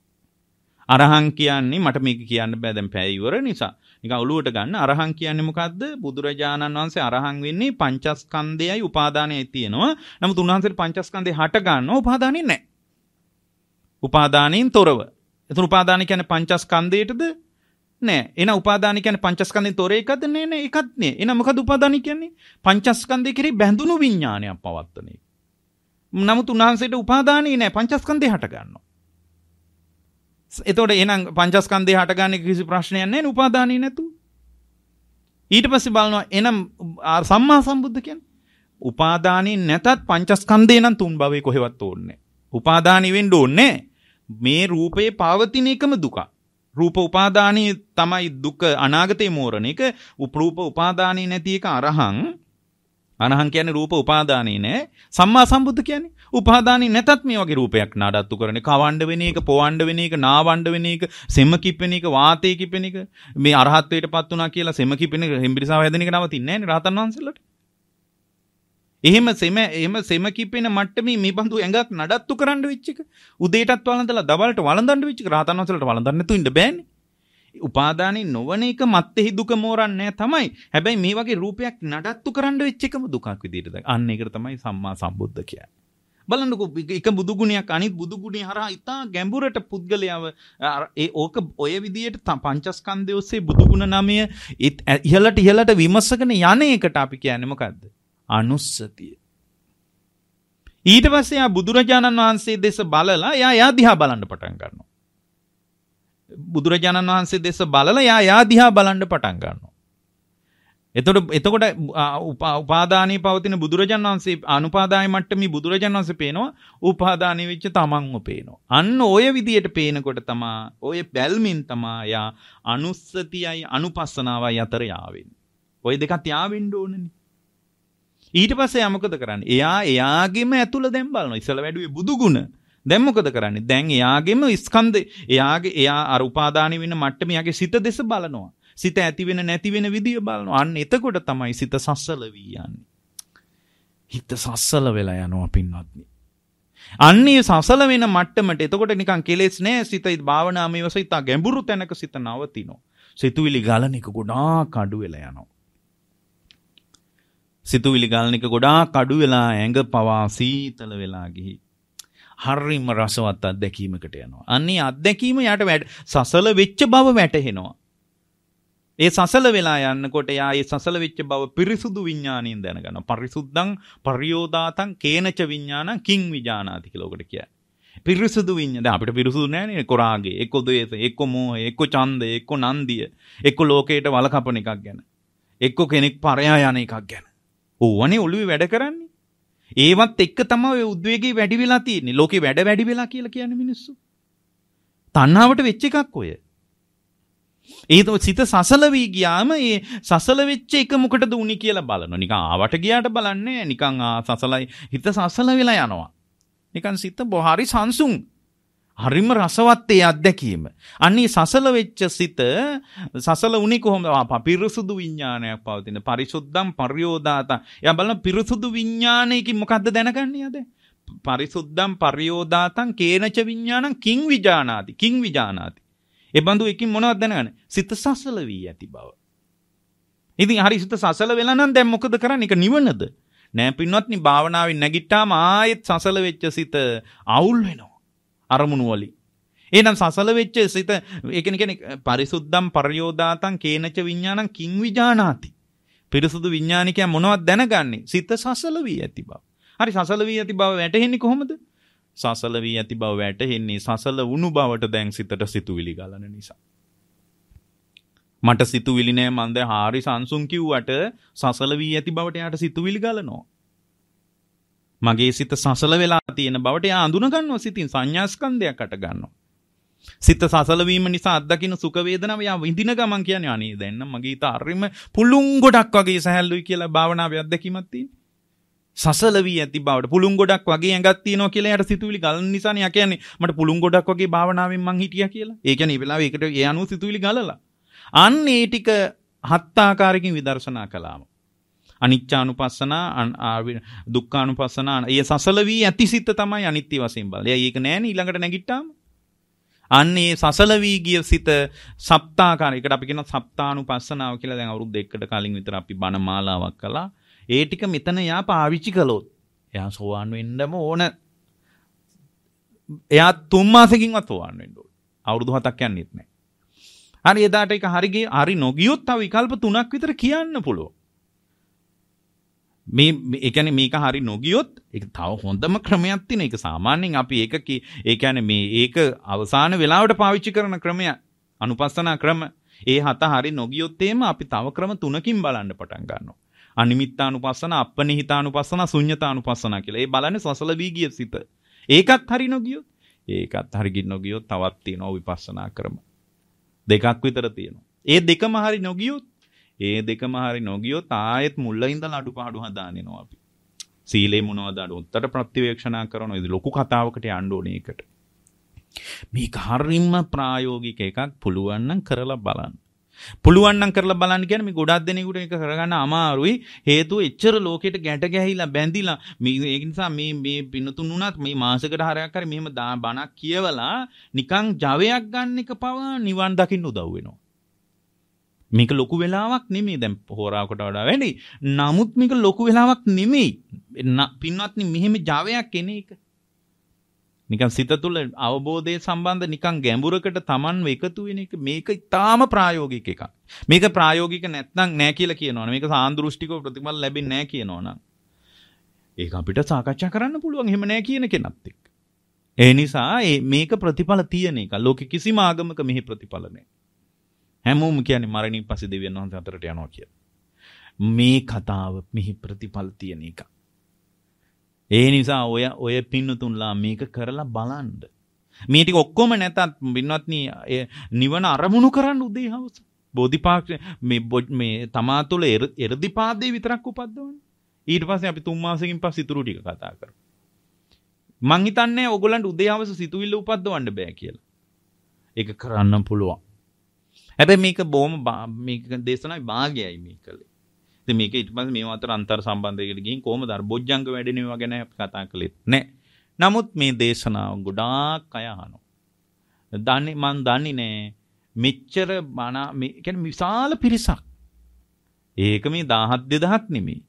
අරහං කියන්නේ මට මේක කියන්න බෑ දැන් පැය ඉවර නිසා. නිකන් ඔලුවට ගන්න අරහං කියන්නේ මොකද්ද? බුදුරජාණන් වහන්සේ අරහං වෙන්නේ පංචස්කන්ධයයි උපාදානයයි තියෙනවා. නමුත් උන්වහන්සේට පංචස්කන්ධය හට ගන්නවා උපාදානෙ නෑ. උපාදානෙන් තොරව. එතන උපාදාන කියන්නේ පංචස්කන්ධයටද නෑ. එහෙනම් උපාදාන කියන්නේ පංචස්කන්ධෙන් තොර එකද? නෑ නෑ එකක් නෑ. එහෙනම් මොකද උපාදාන කියන්නේ? පංචස්කන්ධය කෙරෙහි බැඳුණු විඥානයක් පවත්තන එක. නමුත් උන්වහන්සේට උපාදානෙ නෑ පංචස්කන්ධය හට ගන්නවා. එතකොට එහෙනම් පංචස්කන්ධය හට ගන්න කිසි ප්‍රශ්නයක් නෑ නේ උපාදානෙ නැතු. ඊට පස්සේ බලනවා එහෙනම් සම්මා සම්බුද්ධ කියන්නේ උපාදානෙ නැතත් පංචස්කන්ධය නම් තුන් භවයේ කොහෙවත් ඕනේ නෑ. උපාදානෙ වෙන්න ඕනේ මේ රූපේ පවතින එකම දුක. රූප උපාදානී තමයි දුක අනාගතේ මෝරණ එක. රූප උපාදානී නැති එක අරහං. අරහං කියන්නේ රූප උපාදානී නෑ. සම්මා සම්බුද්ධ කියන්නේ උපාදානී නැතත් මේ වගේ රූපයක් නාඩත්තු කරන්නේ. කවණ්ඩ වෙන එක, පොවණ්ඩ වෙන එක, නාවණ්ඩ වෙන එක, සෙම කිපෙන එක, වාතේ කිපෙන එක. මේ අරහත්ත්වයටපත් වුණා කියලා සෙම කිපෙන එක, හෙම්බිරිසාව හැදෙන එක නවතින්නේ නෑනේ රහතන් වහන්සේලාට. එහෙම සෙම එහෙම සෙම කිපෙන මට්ටමේ මේ බඳු ඇඟක් නඩත්තු කරන්න වෙච්ච එක. උදේටත් වළඳලා දවල්ට වළඳන්න වෙච්ච එක. රහතන් වහන්සේලාට වළඳන්න නැතුව ඉන්න බෑනේ. උපාදානෙ නොවන එක මත්තේහි දුක මෝරන්නේ තමයි. හැබැයි මේ වගේ රූපයක් නඩත්තු කරන්න වෙච්ච එකම දුකක් විදියට. අන්න ඒකට තමයි සම්මා සම්බුද්ධ කියන්නේ. බලන්නකො එක බුදු ගුණයක් අනිත් බුදු ගුණය හරහා ඉතා ගැඹුරට පුද්ගලයාව ඒ ඕක ඔය විදියට පංචස්කන්ධය ඔස්සේ බුදු ගුණ නමය ඉහළට ඉහළට විමසගෙන යන එකට අපි කියන්නේ මොකද්ද? අනුස්සතිය. ඊට පස්සේ ආ බුදුරජාණන් වහන්සේ දෙස බලලා එයා එයා දිහා බලන්න පටන් ගන්නවා. බුදුරජාණන් වහන්සේ දෙස බලලා එයා එයා දිහා බලන්න පටන් ගන්නවා. එතකොට එතකොට උපාදානී පවතින බුදුරජාණන් වහන්සේ අනුපාදාය මට්ටමේ බුදුරජාණන් වහන්සේ පේනවා, උපාදානී වෙච්ච තමන්ව පේනවා. අන්න ඔය විදියට පේනකොට තමයි ඔය බැල්මින් තමයි යා අනුස්සතියයි අනුපස්සනාවයි අතර යාවෙන්නේ. ඔය දෙකත් යාවෙන්න ඕනනේ. ඊට පස්සේ යා මොකද කරන්නේ? එයා එයාගෙම ඇතුළ දැන් බලනවා. ඉස්සල වැඩුවේ බුදු ගුණ. දැන් මොකද කරන්නේ? දැන් එයාගෙම ස්කන්ධ එයාගේ එයා අර උපාදානී වෙන මට්ටමේ එයාගේ සිත දෙස බලනවා. සිත ඇති වෙන නැති වෙන විදිය බලනවා. අන්න එතකොට තමයි සිත සස්සල වී යන්නේ. හිත සස්සල වෙලා යනවා පින්වත්නි. අන්නේ සසල වෙන මට්ටමට එතකොට නිකන් කෙලෙස් නෑ. සිත භාවනාමය වශයෙන් ගැඹුරු තැනක සිත නවතිනවා. සිතුවිලි ගලන එක ගොඩාක් අඩු වෙලා යනවා. සිතුවිලි ගලන එක ගොඩාක් අඩු වෙලා ඇඟ පවා සීතල වෙලා ගිහි හරිම රසවත් අත්දැකීමකට යනවා. අන්නේ අත්දැකීම යාට සසල වෙච්ච බව වැටහෙනවා. ඒ සසල වෙලා යන්නකොට යා ඒ සසල වෙච්ච බව පිරිසුදු විඥාණයෙන් දැනගනවා. පරිසුද්ධං පරියෝදාතං කේනච විඥානං කිං විජානාති කියලා උකට කියන්නේ. පිරිසුදු විඥාන. දැන් අපිට පිරිසුදු නෑනේ. එක්ක රාගය, එක්ක ද්වේෂය, එක්ක මෝහය, එක්ක ඡන්දය, එක්ක නන්දිය, එක්ක ලෝකයට වලකපන එකක් ගැන. එක්ක කෙනෙක් පරයා යන එකක් ගැන. ඕවනේ ඔළුවේ වැඩ කරන්නේ. ඒවත් එක්ක තමයි ඔය උද්වේගී වැඩි වෙලා තියෙන්නේ. ලෝකේ වැඩ වැඩි වෙලා කියලා කියන්නේ මිනිස්සු. තණ්හාවට වෙච්ච එකක් ඔය. ඒ તો සිත සසල වී ගියාම ඒ සසල වෙච්ච එක මොකටද උනි කියලා බලනවා. නිකන් ආවට ගියාට බලන්නේ නිකන් ආ සසලයි හිත සසල වෙලා යනවා. නිකන් සිත බොහරි සංසුන්. හරිම රසවත් ඒ අත්දැකීම. අන්නේ සසල වෙච්ච සිත සසල උනි කොහොමද? පිරිසුදු විඥානයක් පවතින. පරිසුද්ධම් පරියෝදාත. එයා බලන පිරිසුදු විඥානයකින් මොකද්ද දැනගන්නේ යද? පරිසුද්ධම් පරියෝදාතං කේනච විඥානං කිං විජානාති. කිං විජානාති. ඒ බඳු එකින් මොනවද දැනගන්නේ? සිත සසල වී ඇති බව. ඉතින් හරි සිත සසල වෙලා නම් දැන් මොකද කරන්නේ? ඒක නිවනද? නෑ පින්වත්නි, භාවනාවෙන් නැගිට්ටාම ආයෙත් සසල වෙච්ච සිත අවුල් වෙනවා. අරමුණු වලින්. එහෙනම් සසල වෙච්ච සිත ඒ කියන්නේ පරිසුද්ධම් පරියෝදාතං කේනච විඥානං කිං විජානාති. පිරිසුදු විඥානිකයා මොනවද දැනගන්නේ? සිත සසල වී ඇති බව. හරි සසල වී ඇති බව වැටහෙන්නේ කොහොමද? සසල වී ඇති බව වැටහෙන්නේ සසල වුණු බවට දැන් සිතට සිතුවිලි ගලන නිසා. මට සිතුවිලි නෑ මන් දැන් හාරි සංසුන් කිව්වට සසල වී ඇති බවට යාට සිතුවිලි ගලනවා. මගේ සිත සසල වෙලා තියෙන බවට යා අඳුන ගන්නවා. සිතින් සංඥා ස්කන්ධයක් අට ගන්නවා. සිත සසල වීම නිසා අත්දකින්න සුඛ වේදනාව යා විඳින ගමන් කියන්නේ අනේ දැන් නම් මගේ හිත අරිම පුළුන් ගොඩක් වගේ සහැල්ලුයි කියලා භාවනාවේ අත්දැකීමක් තියෙනවා. සසල වී ඇති බවට පුළුන් ගොඩක් වගේ ඇඟක් තියෙනවා කියලා යාට සිතුවිලි ගලන නිසානේ යා කියන්නේ මට පුළුන් ගොඩක් වගේ භාවනාවෙන් මං හිටියා කියලා. ඒ කියන්නේ මේ වෙලාවේ ඒකට ඒ අනුව සිතුවිලි ගලලා. අන්න ඒ ටික හත් ආකාරයකින් විදර්ශනා කළාම. අනිච්චානුපස්සනා, දුක්ඛානුපස්සනා, ඒ සසල වී ඇති සිත තමයි අනිත්‍ය වශයෙන් බලන්නේ. ඒක නෑනේ ඊළඟට නැගිට්ටාම. අන්නේ සසල වී ගිය සිත සප්තාකාරයකට අපි කියන සප්තානුපස්සනාව කියලා දැන් අවුරුදු දෙකකට කලින් විතර අපි බණ මාලාවක් කළා. ඒ ටික මෙතන යා පාවිච්චි කළොත් එයා සෝවාන් වෙන්නම ඕන. එයා තුන් මාසෙකින්වත් සෝවාන් වෙන්න ඕන. අවුරුදු හතක් යන්නේත් නැහැ. හරි එදාට ඒක හරි හරි නොගියොත් තව විකල්ප තුනක් විතර කියන්න පුළුවන්. මේ ඒ කියන්නේ මේක හරි නොගියොත් ඒක තව හොඳම ක්‍රමයක් තියෙන. ඒක සාමාන්‍යයෙන් අපි ඒක ඒ කියන්නේ මේ ඒක අවසාන වෙලාවට පාවිච්චි කරන ක්‍රමයක්. අනුපස්සනා ක්‍රම. ඒ හත හරි නොගියොත් එහෙම අපි තව ක්‍රම තුනකින් බලන්න පටන් ගන්නවා. අනිමිත්තානුපස්සන, අප්පනිහිතානුපස්සන, ශුන්්‍යතානුපස්සන කියලා. ඒ බලන්නේ සසල වී ගිය සිත. ඒකත් හරි නොගියොත්, ඒකත් හරි නොගියොත් තවත් තියෙනවා විපස්සනා ක්‍රම. දෙකක් විතර තියෙනවා. ඒ දෙකම හරි නොගියොත්, ඒ දෙකම හරි නොගියොත් ආයෙත් මුල්ල ඉඳලා අඩුපාඩු හදානිනවා අපි. සීලේ මොනවද අඩු? උත්තර ප්‍රතිවේක්ෂණා කරනවා. ඉතින් ලොකු කතාවකට යන්න ඕනේ ඒකට. මේක හරියම ප්‍රායෝගික එකක්. පුළුවන් නම් කරලා බලන්න. පුළුවන් නම් කරලා බලන්න කියන්නේ මේ ගොඩක් දෙනෙකුට ඒක කරගන්න අමාරුයි. හේතුව එච්චර ලෝකෙට ගැට ගැහිලා බැඳිලා මේ ඒක නිසා මේ මේ පින්නතුන් උනත් මේ මාසෙකට හරයක් හරි මෙහෙම බණක් කියවලා නිකන් ජවයක් ගන්න එක පවා නිවන් දකින්න උදව් වෙනවා. මේක ලොකු වෙලාවක් නෙමෙයි දැන් හෝරාවකට වඩා වැඩි. නමුත් මේක ලොකු වෙලාවක් නෙමෙයි. පින්වත්නි මෙහෙම ජවයක් එන එක. නිකන් සිත තුළ අවබෝධය සම්බන්ධ නිකන් ගැඹුරකට Taman එකතු වෙන එක මේක ඊටාම ප්‍රායෝගික එකක්. මේක ප්‍රායෝගික නැත්නම් නෑ කියලා කියනවනේ. මේක සාන්දෘෂ්ටිකව ප්‍රතිඵල ලැබෙන්නේ නෑ කියනවනම්. ඒක අපිට සාකච්ඡා කරන්න පුළුවන්. එහෙම නෑ කියන කෙනත් එක්ක. ඒ නිසා මේක ප්‍රතිඵල තියෙන එක. ලෝකෙ කිසිම ආගමක මෙහි ප්‍රතිඵල නෑ. හැමෝම කියන්නේ මරණින් පස්සේ දෙවියන් වහන්සේ අතරට යනවා කියලා. මේ කතාව මෙහි ප්‍රතිඵල තියෙන එක. ඒ නිසා ඔය ඔය පින්නතුන්ලා මේක කරලා බලන්න. මේ ටික ඔක්කොම නැතත් පින්වත්නි නිවන අරමුණු කරන්න උදේ හවස. බෝධිපාක්ෂ මේ මේ තමා තුළ එර්ධිපාදේ විතරක් උපද්දවන්න. ඊට පස්සේ අපි තුන් මාසෙකින් පස්සේ ඉතුරු ටික කතා කරමු. මං හිතන්නේ ඔයගොල්ලන්ට උදේ හවස සිතුවිල්ල උපද්දවන්න බෑ කියලා. ඒක කරන්න පුළුවන්. හැබැයි මේක බොහොම මේක දේශනාවේ භාගයයි මේකලේ. ඉතින් මේක ඊට පස්සේ මේව අතර අන්තර් සම්බන්ධයකට ගිහින් කොහොමද අර බොජ්ජංග වැඩෙනවා ගැන කතා කළෙත් නෑ. නමුත් මේ දේශනාව ගොඩාක් අය අහනවා. දන්නේ මන් දන්නේ නෑ මෙච්චර මන මේ කියන්නේ විශාල පිරිසක්. ඒක මේ දහහක් දෙදහක් නෙමෙයි.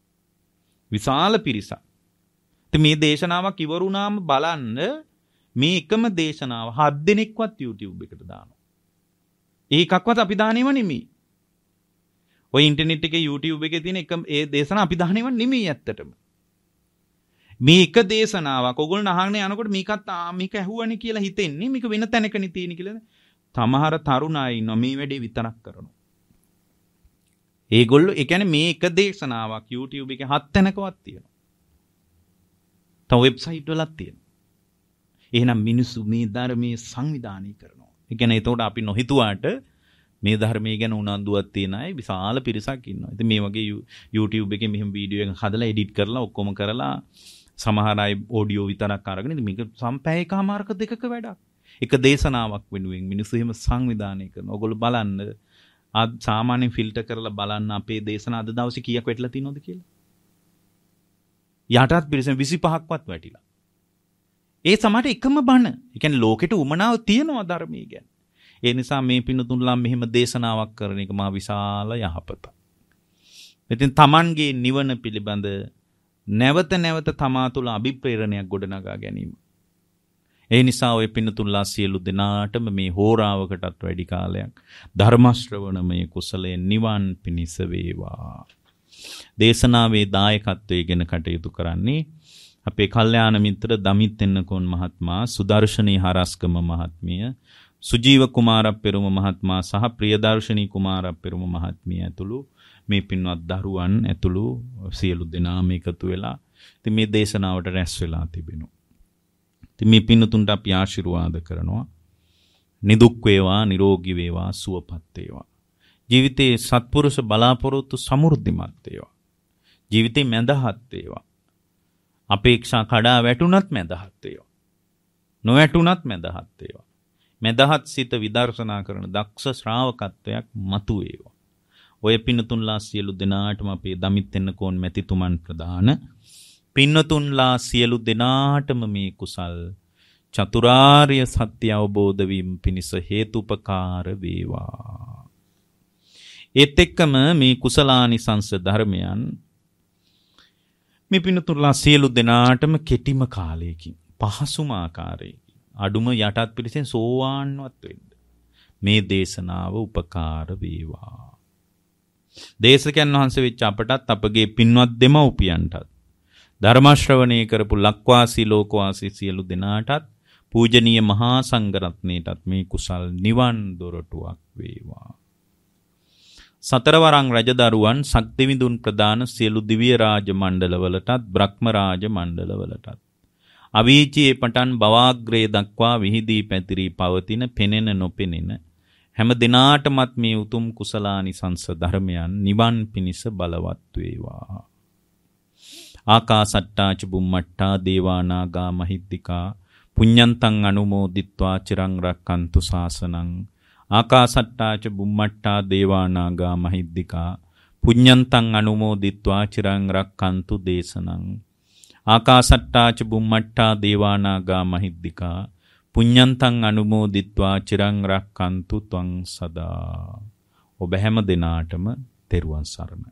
විශාල පිරිසක්. ඉතින් මේ දේශනාවක් ඉවරුනාම බලන්න මේ එකම දේශනාව හත් දිනක්වත් YouTube එකට දානවා. ඒකක්වත් අපි දාන්නේම නෙමෙයි. ඔය ඉන්ටර්නෙට් එකේ YouTube එකේ තියෙන එක ඒ දේශනාව අපි දාන්නේම නෙමෙයි ඇත්තටම. මේ එක දේශනාවක් ඔයගොල්ලෝ අහගෙන යනකොට මේකත් මේක ඇහුවනේ කියලා හිතෙන්නේ මේක වෙන තැනකනේ තියෙන්නේ කියලා. තමහර තරුණ අය ඉන්නවා මේ වැඩේ විතරක් කරනවා. ඒගොල්ලෝ ඒ කියන්නේ මේ එක දේශනාවක් YouTube එකේ හත් තැනකවත් තියෙනවා. තව වෙබ්සයිට් වලත් තියෙනවා. එහෙනම් මිනිස්සු මේ ධර්මයේ සංවිධානය කරනවා. ඒ කියන්නේ එතකොට අපි නොහිතුවාට මේ ධර්මයේ ගැන උනන්දුවක් තියෙන අය විශාල පිරිසක් ඉන්නවා. ඉතින් මේ වගේ YouTube එකේ මෙහෙම වීඩියෝ එකක් හදලා එඩිට් කරලා ඔක්කොම කරලා සමහර අය ඔඩියෝ විතරක් අරගෙන ඉතින් මේක සම්පෑයකමාරක දෙකක වැඩක්. එක දේශනාවක් වෙනුවෙන් මිනිස්සු එහෙම සංවිධානය කරනවා. ඔයගොල්ලෝ බලන්න ආ සාමාන්‍ය ෆිල්ටර් කරලා බලන්න අපේ දේශන අද දවසේ කීයක් වැටිලා තියෙනවද කියලා. යටත් පිරිසෙන් විසිපහක්වත් වැටිලා. ඒ සමහරට එකම බණ. ඒ කියන්නේ ලෝකෙට උමනාව තියෙනවා ධර්මයේ ගැන. ඒ නිසා මේ පින්නතුන්ලා මෙහෙම දේශනාවක් කරන එක මා විශාල යහපතක්. ඉතින් Tamanගේ නිවන පිළිබඳ නැවත නැවත තමා තුළ අභිප්‍රේරණයක් ගොඩනගා ගැනීම. ඒ නිසා ඔය පින්නතුන්ලා සියලු දෙනාටම මේ හෝරාවකටත් වැඩි කාලයක් ධර්ම ශ්‍රවණමය කුසලයේ නිවන් පිණිස වේවා. දේශනාවේ දායකත්වයේ ගෙන කටයුතු කරන්නේ අපේ කල්යාණ මිත්‍ර දමිත් එන්නකෝන් මහත්මයා, සුදර්ශනී හරස්කම මහත්මිය, සුජීව කුමාර පෙරුම මහත්මයා සහ ප්‍රියදර්ශනී කුමාර පෙරුම මහත්මිය ඇතුළු මේ පින්වත් දරුවන් ඇතුළු සියලු දෙනාම එකතු වෙලා ඉතින් මේ දේශනාවට රැස් වෙලා තිබෙනවා. ඉතින් මේ පින්නතුන්ට අපි ආශිර්වාද කරනවා. නිදුක් වේවා, නිරෝගී වේවා, සුවපත් වේවා. ජීවිතේ සත්පුරුෂ බලාපොරොත්තු සමෘද්ධිමත් වේවා. ජීවිතේ මැදහත් වේවා. අපේක්ෂා කඩා වැටුණත් මැදහත් වේවා. නොවැටුණත් මැදහත් වේවා. මැදහත් සිත විදර්ශනා කරන දක්ෂ ශ්‍රාවකත්වයක් මතු වේවා. ඔය පින්නතුන්ලා සියලු දෙනාටම අපේ දමිත් එන්නකෝන් මැතිතුමන් ප්‍රදාන පින්නතුන්ලා සියලු දෙනාටම මේ කුසල් චතුරාර්ය සත්‍ය අවබෝධ වීම පිණිස හේතුපකාර වේවා. ඒත් එක්කම මේ කුසලානිසංස ධර්මයන් මේ පින්නතුන්ලා සියලු දෙනාටම කෙටිම කාලයකින් පහසුම ආකාරයකින් අඩුම යටත් පිළිසෙන් සෝවාන්වත් වෙන්න මේ දේශනාව උපකාර වේවා. දේශකයන් වහන්සේ වෙච්ච අපටත් අපගේ පින්වත් දෙමව්පියන්ටත් ධර්ම ශ්‍රවණය කරපු ලක්වාසී ලෝකවාසී සියලු දෙනාටත් පූජනීය මහා සංඝරත්නයටත් මේ කුසල් නිවන් දොරටුවක් වේවා. සතරවරන් රජදරුවන් ශක්තිවිඳුන් ප්‍රදාන සියලු දිව්‍ය රාජ මණ්ඩලවලටත් බ්‍රහ්ම රාජ මණ්ඩලවලටත් අවීචියේ පටන් බවාග්‍රේ දක්වා විහිදී පැතිරී පවතින පෙනෙන නොපෙනෙන හැම දිනාටමත් මේ උතුම් කුසලානිසංස ධර්මයන් නිවන් පිණිස බලවත් වේවා. ආකාසට්ටා ච බුම්මට්ටා දේවා නාග මහිද්దికා පුඤ්ඤන්තං අනුමෝදිත්වා චිරං රක්칸තු ශාසනං. ආකාසට්ටා ච බුම්මට්ටා දේවා නාග මහිද්దికා පුඤ්ඤන්තං අනුමෝදිත්වා චිරං රක්칸තු දේශනං. ආකාසට්ටා ච බුම්මට්ටා දේවා නාග මහිද්దికා පුඤ්ඤන්තං අනුමෝදිත්වා චිරං රක්칸තු ත්වං සදා. ඔබ හැම දිනාටම තෙරුවන් සරණයි.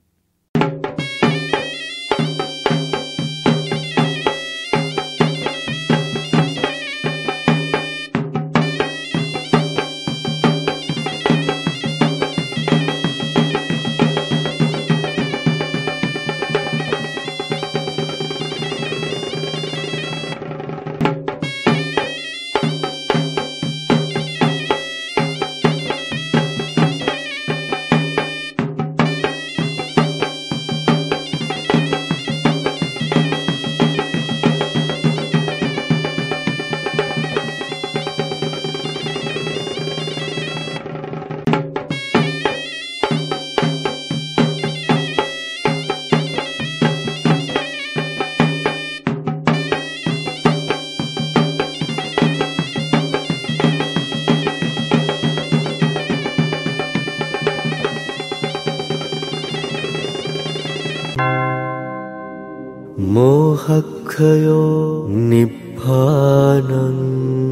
මෝහක්ඛයෝ නිබ්බානං